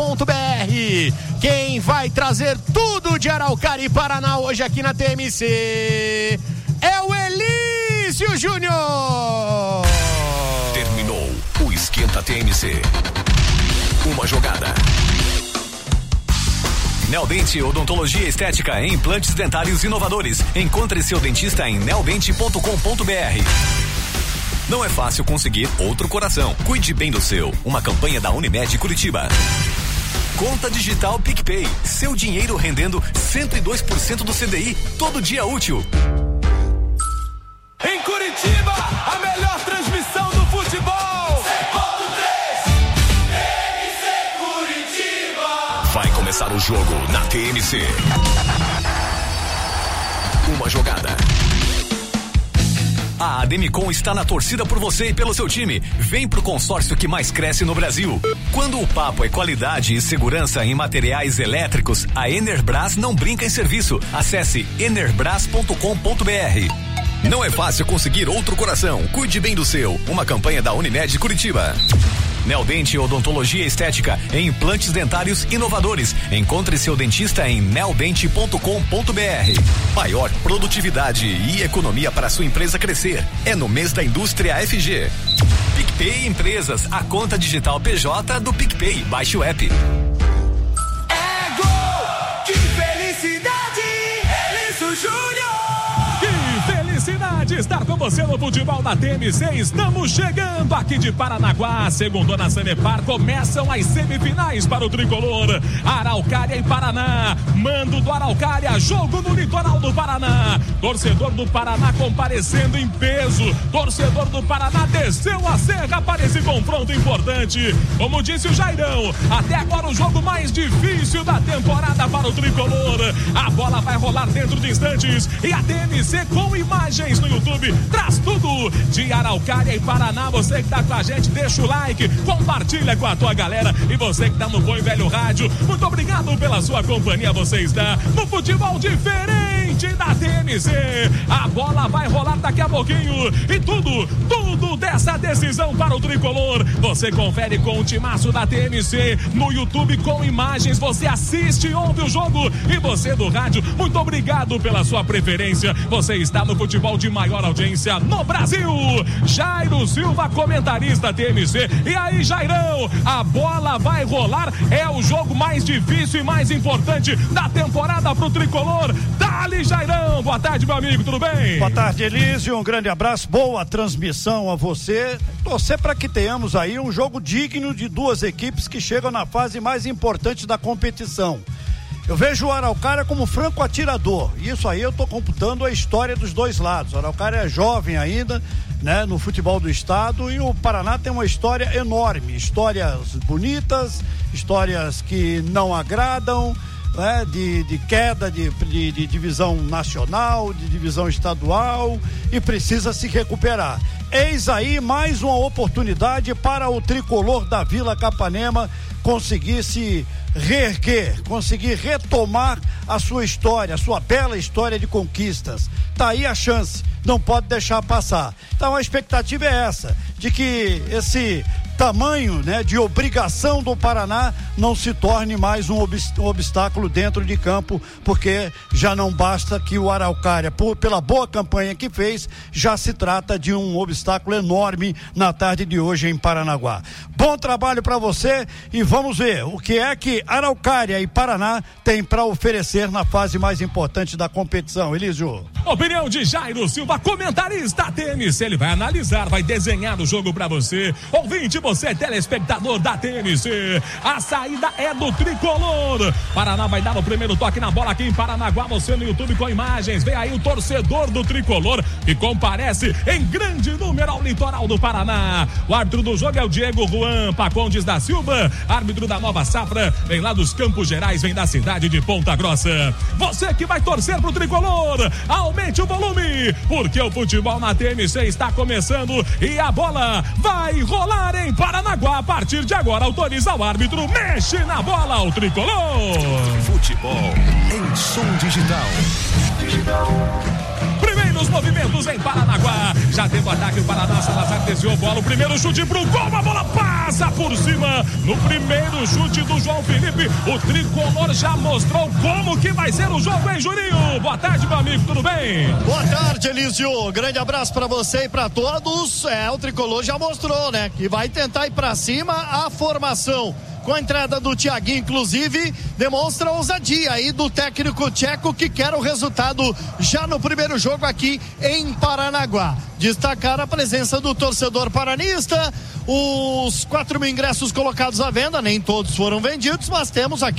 Quem vai trazer tudo de Araucária e Paraná hoje aqui na TMC é o Elísio Júnior. Terminou o Esquenta TMC. Uma jogada. Neldente, odontologia estética e implantes dentários inovadores. Encontre seu dentista em neldente.com.br. Não é fácil conseguir outro coração. Cuide bem do seu. Uma campanha da Unimed Curitiba. Conta digital PicPay. Seu dinheiro rendendo 102% do CDI todo dia útil. Em Curitiba, a melhor transmissão começar o jogo na TMC. Uma jogada. A Ademicon está na torcida por você e pelo seu time. Vem pro consórcio que mais cresce no Brasil. Quando o papo é qualidade e segurança em materiais elétricos, a Enerbras não brinca em serviço. Acesse enerbras.com.br. Não é fácil conseguir outro coração. Cuide bem do seu. Uma campanha da Unimed Curitiba. Neodente Odontologia Estética em implantes dentários inovadores. Encontre seu dentista em neodente.com.br. Maior produtividade e economia para sua empresa crescer. É no mês da indústria FG. PicPay Empresas, a conta digital PJ do PicPay. Baixe o app. É gol! Que felicidade! Elício Júnior! Felicidade estar com você no futebol da TMC. Estamos chegando aqui de Paranaguá. Segundona Sanepar, começam as semifinais para o tricolor. Araucária e Paraná. Mando do Araucária, jogo no litoral do Paraná. Torcedor do Paraná comparecendo em peso. Torcedor do Paraná desceu a serra para esse confronto importante. Como disse o Jairão, até agora o jogo mais difícil da temporada para o tricolor. A bola vai rolar dentro de instantes e a TMC com imagens no YouTube traz tudo de Araucária e Paraná. Você que tá com a gente, deixa o like, compartilha com a tua galera. E você que tá no Bom e Velho Rádio, muito obrigado pela sua companhia. Você está no futebol diferente da TMC. A bola vai rolar daqui a pouquinho e tudo dessa decisão para o tricolor. Você confere com o timaço da TMC no YouTube com imagens. Você assiste, ouve o jogo. E você do rádio, muito obrigado pela sua preferência. Você está no futebol de maior audiência no Brasil. Jairo Silva, comentarista TMC. E aí, Jairão, a bola vai rolar. É o jogo mais difícil e mais importante da temporada pro tricolor. Dali, Jairão. Boa tarde, meu amigo, tudo bem? Boa tarde, Elísio. Um grande abraço, boa transmissão a você. Torcer para que tenhamos aí um jogo digno de duas equipes que chegam na fase mais importante da competição. Eu vejo o Araucária como franco atirador. Isso aí eu tô computando a história dos dois lados. O Araucária é jovem ainda, né, no futebol do estado, e o Paraná tem uma história enorme. Histórias bonitas, histórias que não agradam, né, de queda de divisão nacional, de divisão estadual, e precisa se recuperar. Eis aí mais uma oportunidade para o tricolor da Vila Capanema conseguir se reerguer, conseguir retomar a sua história, a sua bela história de conquistas. Tá aí a chance, não pode deixar passar. Então a expectativa é essa, de que esse tamanho, né, de obrigação do Paraná não se torne mais um obstáculo dentro de campo, porque já não basta que o Araucária, pela boa campanha que fez, já se trata de um obstáculo enorme na tarde de hoje em Paranaguá. Bom trabalho para você e vamos ver o que é que Araucária e Paraná têm para oferecer na fase mais importante da competição. Elísio. Opinião de Jairo Silva, comentarista TMC. Ele vai analisar, vai desenhar o jogo para você. Ouvinte, você telespectador da TMC. A saída é do tricolor. Paraná vai dar o primeiro toque na bola aqui em Paranaguá. Você no YouTube com imagens. Vem aí o torcedor do tricolor que comparece em grande número ao litoral do Paraná. O árbitro do jogo é o Diego Juan Pacondes da Silva, árbitro da Nova Safra. Vem lá dos Campos Gerais, vem da cidade de Ponta Grossa. Você que vai torcer pro tricolor, aumente o volume, porque o futebol na TMC está começando e a bola vai rolar em Paranaguá. A partir de agora, autoriza o árbitro, mexe na bola o tricolor. Futebol em som digital. Primeiros movimentos em Paranaguá. Já teve o ataque, o Paraná, Salazar desviou a bola. O primeiro chute pro gol, a bola passa por cima. No primeiro chute do João Felipe, o tricolor já mostrou como que vai ser o jogo, hein, Juninho? Boa tarde, meu amigo, tudo bem? Boa tarde, Elísio. Grande abraço pra você e pra todos. O tricolor já mostrou, né, que vai tentar ir pra cima. A formação com a entrada do Thiaguinho, inclusive, demonstra ousadia aí do técnico tcheco, que quer o resultado já no primeiro jogo aqui em Paranaguá. Destacar a presença do torcedor paranista, os 4.000 ingressos colocados à venda, nem todos foram vendidos, mas temos aqui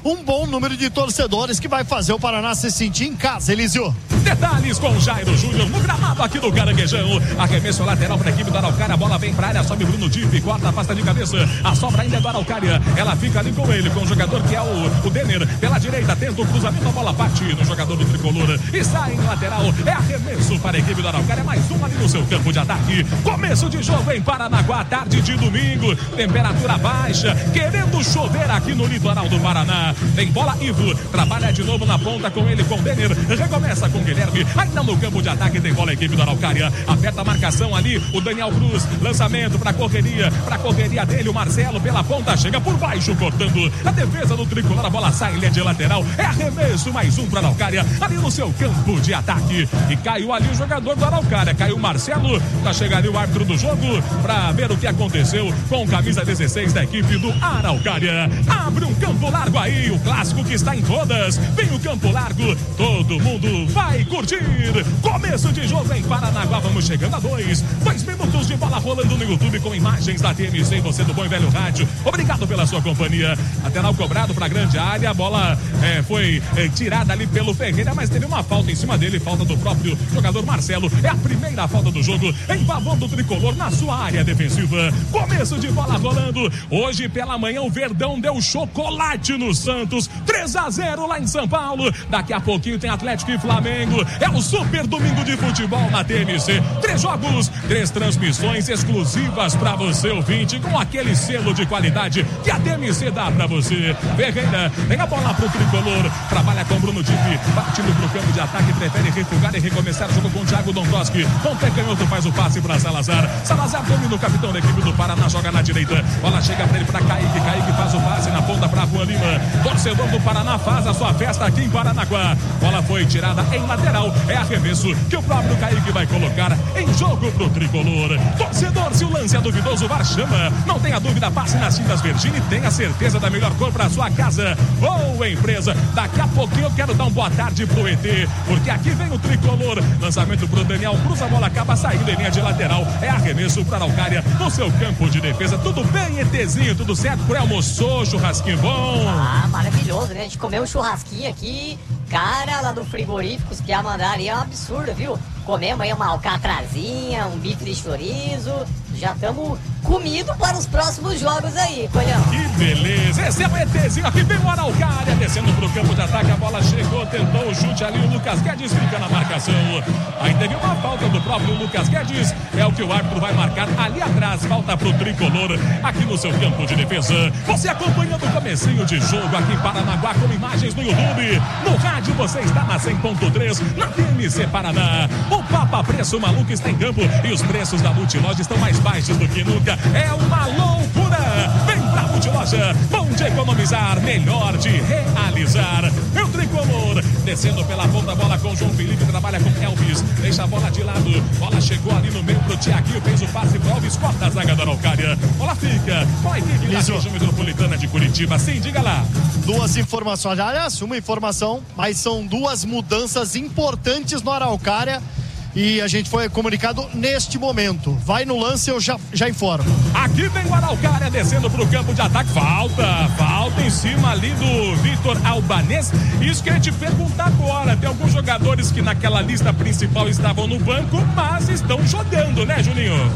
um bom número de torcedores que vai fazer o Paraná se sentir em casa, Elisio. Detalhes com Jairo Júnior no gramado aqui do Caranguejão. Arremesso lateral para a equipe do Araucária. A bola vem para a área, sobe Bruno Dipp, corta a pasta de cabeça. A sobra ainda é do Araucária. Ela fica ali com ele, com o jogador que é o Denner. Pela direita, tenta o cruzamento, a bola bate no jogador do tricolor e sai em lateral. É arremesso para a equipe do Araucária. Mais um ali no seu campo de ataque. Começo de jogo em Paranaguá, tarde de domingo. Temperatura baixa, querendo chover aqui no litoral do Paraná. Tem bola, Ivo. Trabalha de novo na ponta com ele, com o Denner. Recomeça com Guilherme, ainda no campo de ataque tem bola a equipe do Araucária, aperta a marcação ali, o Daniel Cruz, lançamento pra correria dele, o Marcelo pela ponta, chega por baixo, cortando a defesa do tricolor, a bola sai, linha de lateral, é arremesso, mais um pra Araucária, ali no seu campo de ataque, e caiu ali o jogador do Araucária, caiu o Marcelo, tá chegando ali o árbitro do jogo, pra ver o que aconteceu com camisa 16 da equipe do Araucária, abre um campo largo aí, o clássico que está em todas, vem o campo largo, todo mundo vai curtir. Começo de jogo em Paranaguá, vamos chegando a 2 minutos de bola rolando no YouTube com imagens da TMC e você do Bom e Velho Rádio. Obrigado pela sua companhia. Lateral cobrado para a grande área, a bola foi tirada ali pelo Ferreira, mas teve uma falta em cima dele, falta do próprio jogador Marcelo. É a primeira falta do jogo em favor do tricolor na sua área defensiva. Começo de bola rolando. Hoje pela manhã o Verdão deu chocolate no Santos, 3-0 lá em São Paulo. Daqui a pouquinho tem Atlético e Flamengo. É o super domingo de futebol na TMC. 3 jogos, 3 transmissões exclusivas pra você, ouvinte, com aquele selo de qualidade que a TMC dá pra você. Ferreira tem a bola pro tricolor, trabalha com Bruno Dipp, partindo pro campo de ataque, prefere refugar e recomeçar o jogo com o Thiago Donkoski. Com o pé canhoto faz o passe pra Salazar. Salazar domina o capitão da equipe do Paraná, joga na direita. Bola chega pra ele, pra Kaique. Kaique faz o passe na ponta pra Juan Lima. Torcedor do Paraná faz a sua festa aqui em Paranaguá. Bola foi tirada em lateral, é arremesso que o próprio Kaique vai colocar em jogo pro tricolor. Torcedor, se o lance é duvidoso, VAR chama. Não tenha dúvida, passe nas cintas Verdini e tenha certeza da melhor cor pra sua casa ou empresa. Daqui a pouquinho eu quero dar uma boa tarde pro ET, porque aqui vem o tricolor. Lançamento pro Daniel Cruz, a bola acaba saindo em linha de lateral. É arremesso pra Araucária no seu campo de defesa. Tudo bem, ETzinho? Tudo certo? Por aí, almoçou, churrasquinho bom? Ah, maravilhoso, né? A gente comeu um churrasquinho aqui, cara, lá do frigorífico, que ia mandar ali é um absurdo, viu? Comemos aí uma alcatrazinha, um bife de chorizo, já estamos comido para os próximos jogos aí, Colhão. Que beleza, esse é o ETzinho, aqui vem o Araucária, descendo pro campo de ataque, a bola chegou, tentou o chute ali, o Lucas Guedes fica na marcação. Aí teve uma falta do próprio Lucas Guedes, é o que o árbitro vai marcar ali atrás, falta pro tricolor, aqui no seu campo de defesa. Você acompanhando o comecinho de jogo aqui em Paranaguá com imagens no YouTube, no rádio você está na 100.3, na TMC Paraná. O Papa Preço Maluco está em campo e os preços da Multiloja estão mais baixos do que nunca. É uma loucura! Vem pra Multiloja, bom de economizar, melhor de realizar. É o tricolor, descendo pela ponta, bola com João Felipe, trabalha com Elvis, deixa a bola de lado, bola chegou ali no meio pro Thiaguinho, fez o passe pro Elvis, corta a zaga da Araucária. Bola fica com a equipe da região metropolitana de Curitiba. Sim, diga lá. 2 informações, aliás, uma informação, mas são 2 mudanças importantes no Araucária. E a gente foi comunicado neste momento. Vai no lance, eu já informo. Aqui vem o Araucária descendo pro campo de ataque. Falta em cima ali do Vitor Albanês. Isso que eu ia te perguntar agora. Tem alguns jogadores que naquela lista principal estavam no banco, mas estão jogando, né, Juninho?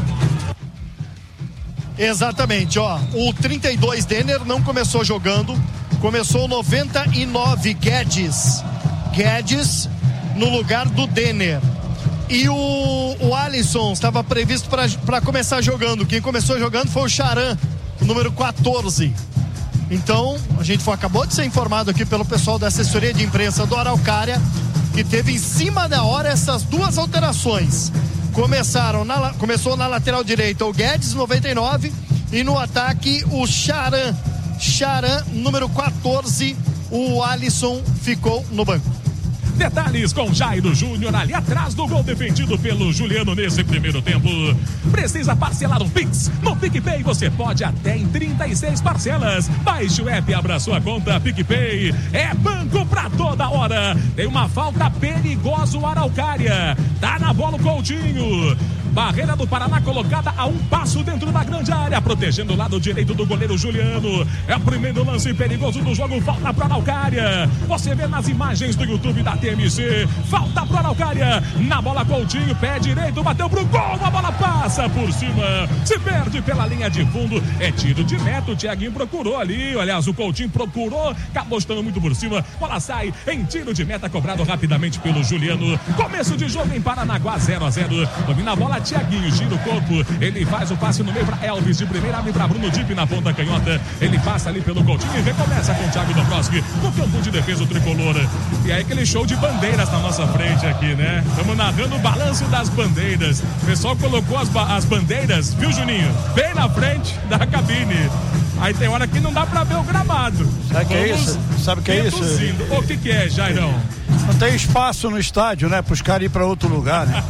Exatamente, ó. O 32 Denner não começou jogando. Começou o 99 Guedes no lugar do Denner. E o Alisson estava previsto para começar jogando. Quem começou jogando foi o Charan, o número 14. Então, a gente acabou de ser informado aqui pelo pessoal da assessoria de imprensa do Araucária, que teve em cima da hora essas 2 alterações. Começou na lateral direita o Guedes, 99, e no ataque o Charan, número 14. O Alisson ficou no banco. Detalhes com Jairo Júnior ali atrás do gol defendido pelo Juliano nesse primeiro tempo. Precisa parcelar um Pix? No PicPay você pode até em 36 parcelas. Baixe o app e abra sua conta PicPay. É banco pra toda hora. Tem uma falta perigosa o Araucária. Tá na bola o Coutinho. Barreira do Paraná colocada a um passo dentro da grande área, protegendo o lado direito do goleiro Juliano. É o primeiro lance perigoso do jogo, falta para a Araucária. Você vê nas imagens do YouTube da TMC, falta para a Araucária. Na bola Coutinho, pé direito, bateu pro gol, a bola passa por cima, se perde pela linha de fundo, é tiro de meta. O Thiaguinho procurou ali, aliás, o Coutinho procurou, acabou estando muito por cima, bola sai em tiro de meta, cobrado rapidamente pelo Juliano. Começo de jogo em Paranaguá, 0-0. Domina a bola Thiaguinho, gira o corpo, ele faz o passe no meio para Elvis, de primeira abre para Bruno Dip na ponta canhota, ele passa ali pelo Coutinho e recomeça com o Thiago Dombrowski no campo de defesa o tricolor. E aí aquele show de bandeiras na nossa frente aqui, né? Estamos narrando o balanço das bandeiras. O pessoal colocou as bandeiras, viu, Juninho? Bem na frente da cabine. Aí tem hora que não dá pra ver o gramado. Sabe o que é isso? Sabe o que é isso? O que é, Jairão? Não tem espaço no estádio, né? Para os caras ir para outro lugar, né?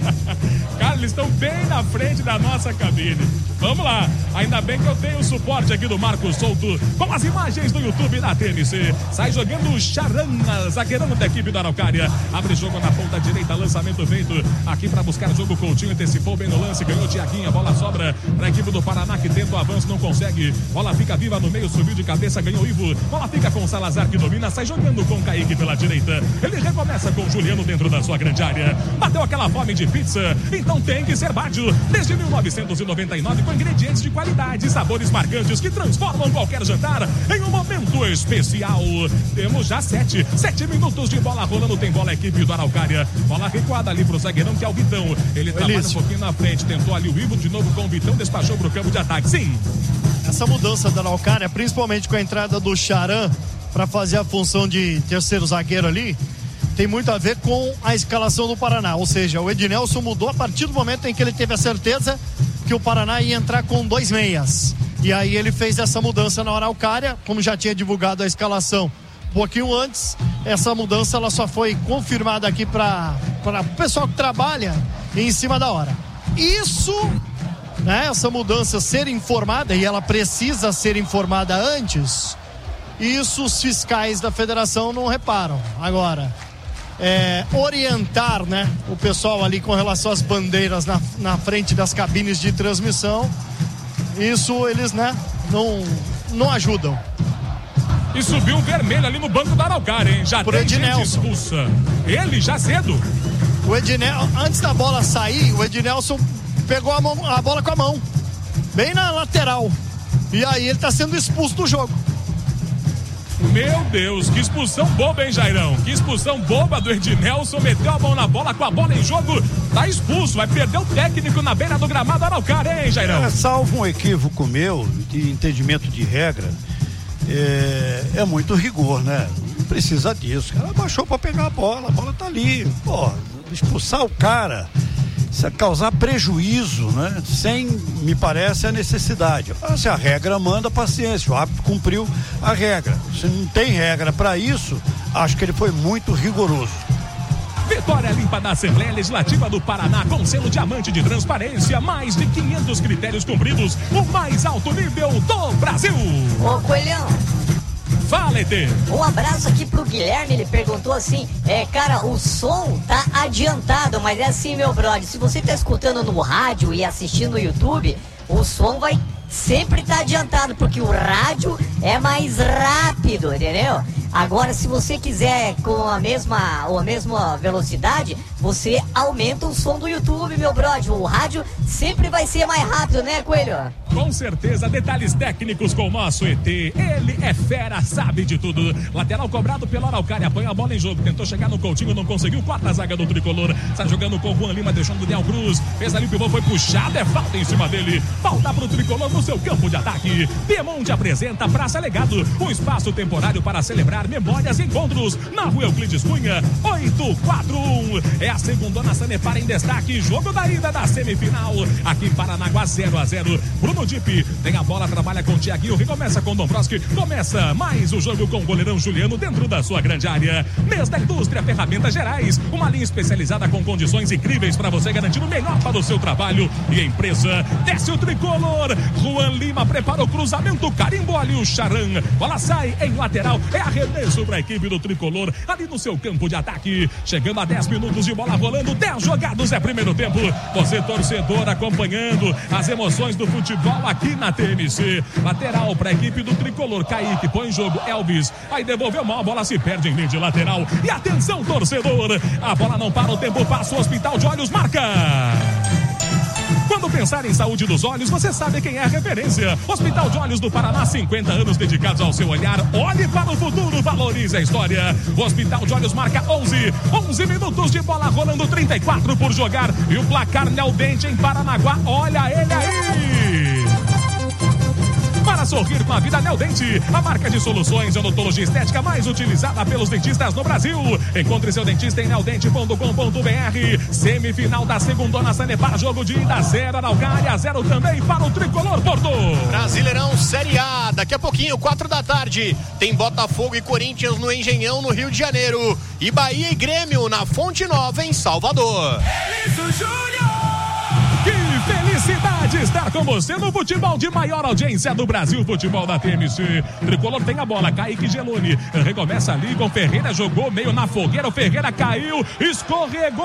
Cara, eles estão bem na frente da nossa cabine. Vamos lá, ainda bem que eu tenho o suporte aqui do Marcos Souto com as imagens do YouTube da TMC. Sai jogando o Charana, zagueirão da equipe da Araucária. Abre jogo na ponta direita, lançamento feito aqui para buscar o jogo. Coutinho antecipou bem no lance, ganhou Thiaguinho, a bola sobra para a equipe do Paraná que tenta o avanço, não consegue. Bola fica viva no meio, subiu de cabeça, ganhou Ivo. Bola fica com o Salazar que domina, sai jogando com o Kaique pela direita. Ele recomeça com o Juliano dentro da sua grande área. Bateu aquela fome de pizza, então tem que ser Bádio. Desde 1999 com ingredientes de qualidade e sabores marcantes que transformam qualquer jantar em um momento especial. Temos já 7 minutos de bola rolando, tem bola a equipe do Araucária. Bola recuada ali pro zagueirão que é o Vitão. Ele trabalha um pouquinho na frente, tentou ali o Ivo de novo com o Vitão, despachou pro campo de ataque. Sim. Essa mudança da Araucária, principalmente com a entrada do Charan para fazer a função de terceiro zagueiro ali, tem muito a ver com a escalação do Paraná. Ou seja, o Ednelson mudou a partir do momento em que ele teve a certeza que o Paraná ia entrar com 2 meias. E aí ele fez essa mudança na Araucária, como já tinha divulgado a escalação um pouquinho antes. Essa mudança ela só foi confirmada aqui para o pessoal que trabalha em cima da hora. Isso, né, essa mudança ser informada, e ela precisa ser informada antes, isso os fiscais da federação não reparam. Agora, orientar, né, o pessoal ali com relação às bandeiras na frente das cabines de transmissão, isso eles, né, não ajudam. E subiu um vermelho ali no banco da Araucária, hein? Já tem gente expulsa. Ele já cedo. O Ednelson, antes da bola sair, o Ednelson pegou a bola com a mão, bem na lateral. E aí ele tá sendo expulso do jogo. Meu Deus, que expulsão boba, hein, Jairão? Que expulsão boba do Ednelson, meteu a mão na bola, com a bola em jogo, tá expulso, vai perder o técnico na beira do gramado Araucária, hein, Jairão? Salvo um equívoco meu de entendimento de regra, é muito rigor, né? Não precisa disso, o cara baixou pra pegar a bola tá ali, pô, expulsar o cara, isso é causar prejuízo, né? Sem, me parece, a necessidade. Se a regra manda, paciência, o árbitro cumpriu a regra. Se não tem regra para isso, acho que ele foi muito rigoroso. Vitória limpa da Assembleia Legislativa do Paraná com selo diamante de transparência, mais de 500 critérios cumpridos, o mais alto nível do Brasil. Ô, Coelhão. Fala, ET. Um abraço aqui pro Guilherme, ele perguntou assim, cara, o som tá adiantado, mas é assim, meu brother, se você tá escutando no rádio e assistindo no YouTube, o som vai sempre tá adiantado, porque o rádio é mais rápido, entendeu? Agora, se você quiser com a mesma velocidade, você aumenta o som do YouTube, meu brother. O rádio sempre vai ser mais rápido, né, Coelho? Com certeza, detalhes técnicos com o nosso ET. Ele é fera, sabe de tudo. Lateral cobrado pela Araucária, põe a bola em jogo, tentou chegar no Coutinho, não conseguiu, quarta zaga do tricolor. Está jogando com o Juan Lima, deixando o Del Cruz. Fez ali o pivô, foi puxado, é falta em cima dele. Falta pro tricolor no seu campo de ataque. Piemonte apresenta Praça Legado, um espaço temporário para celebrar memórias e encontros na Rua Euclides Cunha, 841. É a segundona Sanepar em destaque, jogo da ida da semifinal, aqui em Paranaguá, 0-0. Bruno Dip tem a bola, trabalha com o Thiaguinho, recomeça com Dombrowski, começa mais o jogo com o goleirão Juliano dentro da sua grande área. Mês da Indústria Ferramentas Gerais, uma linha especializada com condições incríveis para você garantir o melhor para o seu trabalho e a empresa. Desce o tricolor, Juan Lima prepara o cruzamento, carimbou ali o Charan, bola sai em lateral, é a arremesso para a equipe do Tricolor, ali no seu campo de ataque. Chegando a 10 minutos de bola rolando, 10 jogados é primeiro tempo. Você, torcedor, acompanhando as emoções do futebol aqui na TMC. Lateral para a equipe do Tricolor. Kaique põe em jogo Elvis. Aí devolveu mal, a bola se perde em linha de lateral. E atenção, torcedor, a bola não para, o tempo passa, o Hospital de Olhos marca. Quando pensar em saúde dos olhos, você sabe quem é a referência. Hospital de Olhos do Paraná, 50 anos dedicados ao seu olhar. Olhe para o futuro, valorize a história. O Hospital de Olhos marca 11 minutos de bola rolando, 34 por jogar. E o placar Neodente em Paranaguá, olha ele aí. Para sorrir com a vida, Neodente, a marca de soluções de odontologia estética mais utilizada pelos dentistas no Brasil. Encontre seu dentista em neodente.com.br. Semifinal da segundona Sanepar, jogo de ida, 0 Araucária, 0 também para o Tricolor Porto. Brasileirão Série A, daqui a pouquinho, 4 da tarde, tem Botafogo e Corinthians no Engenhão, no Rio de Janeiro. E Bahia e Grêmio na Fonte Nova, em Salvador. Que felicidade estar com você no futebol de maior audiência do Brasil, futebol da TMC. Tricolor tem a bola, Kaique Geloni recomeça ali com Ferreira, jogou meio na fogueira, o Ferreira caiu, escorregou.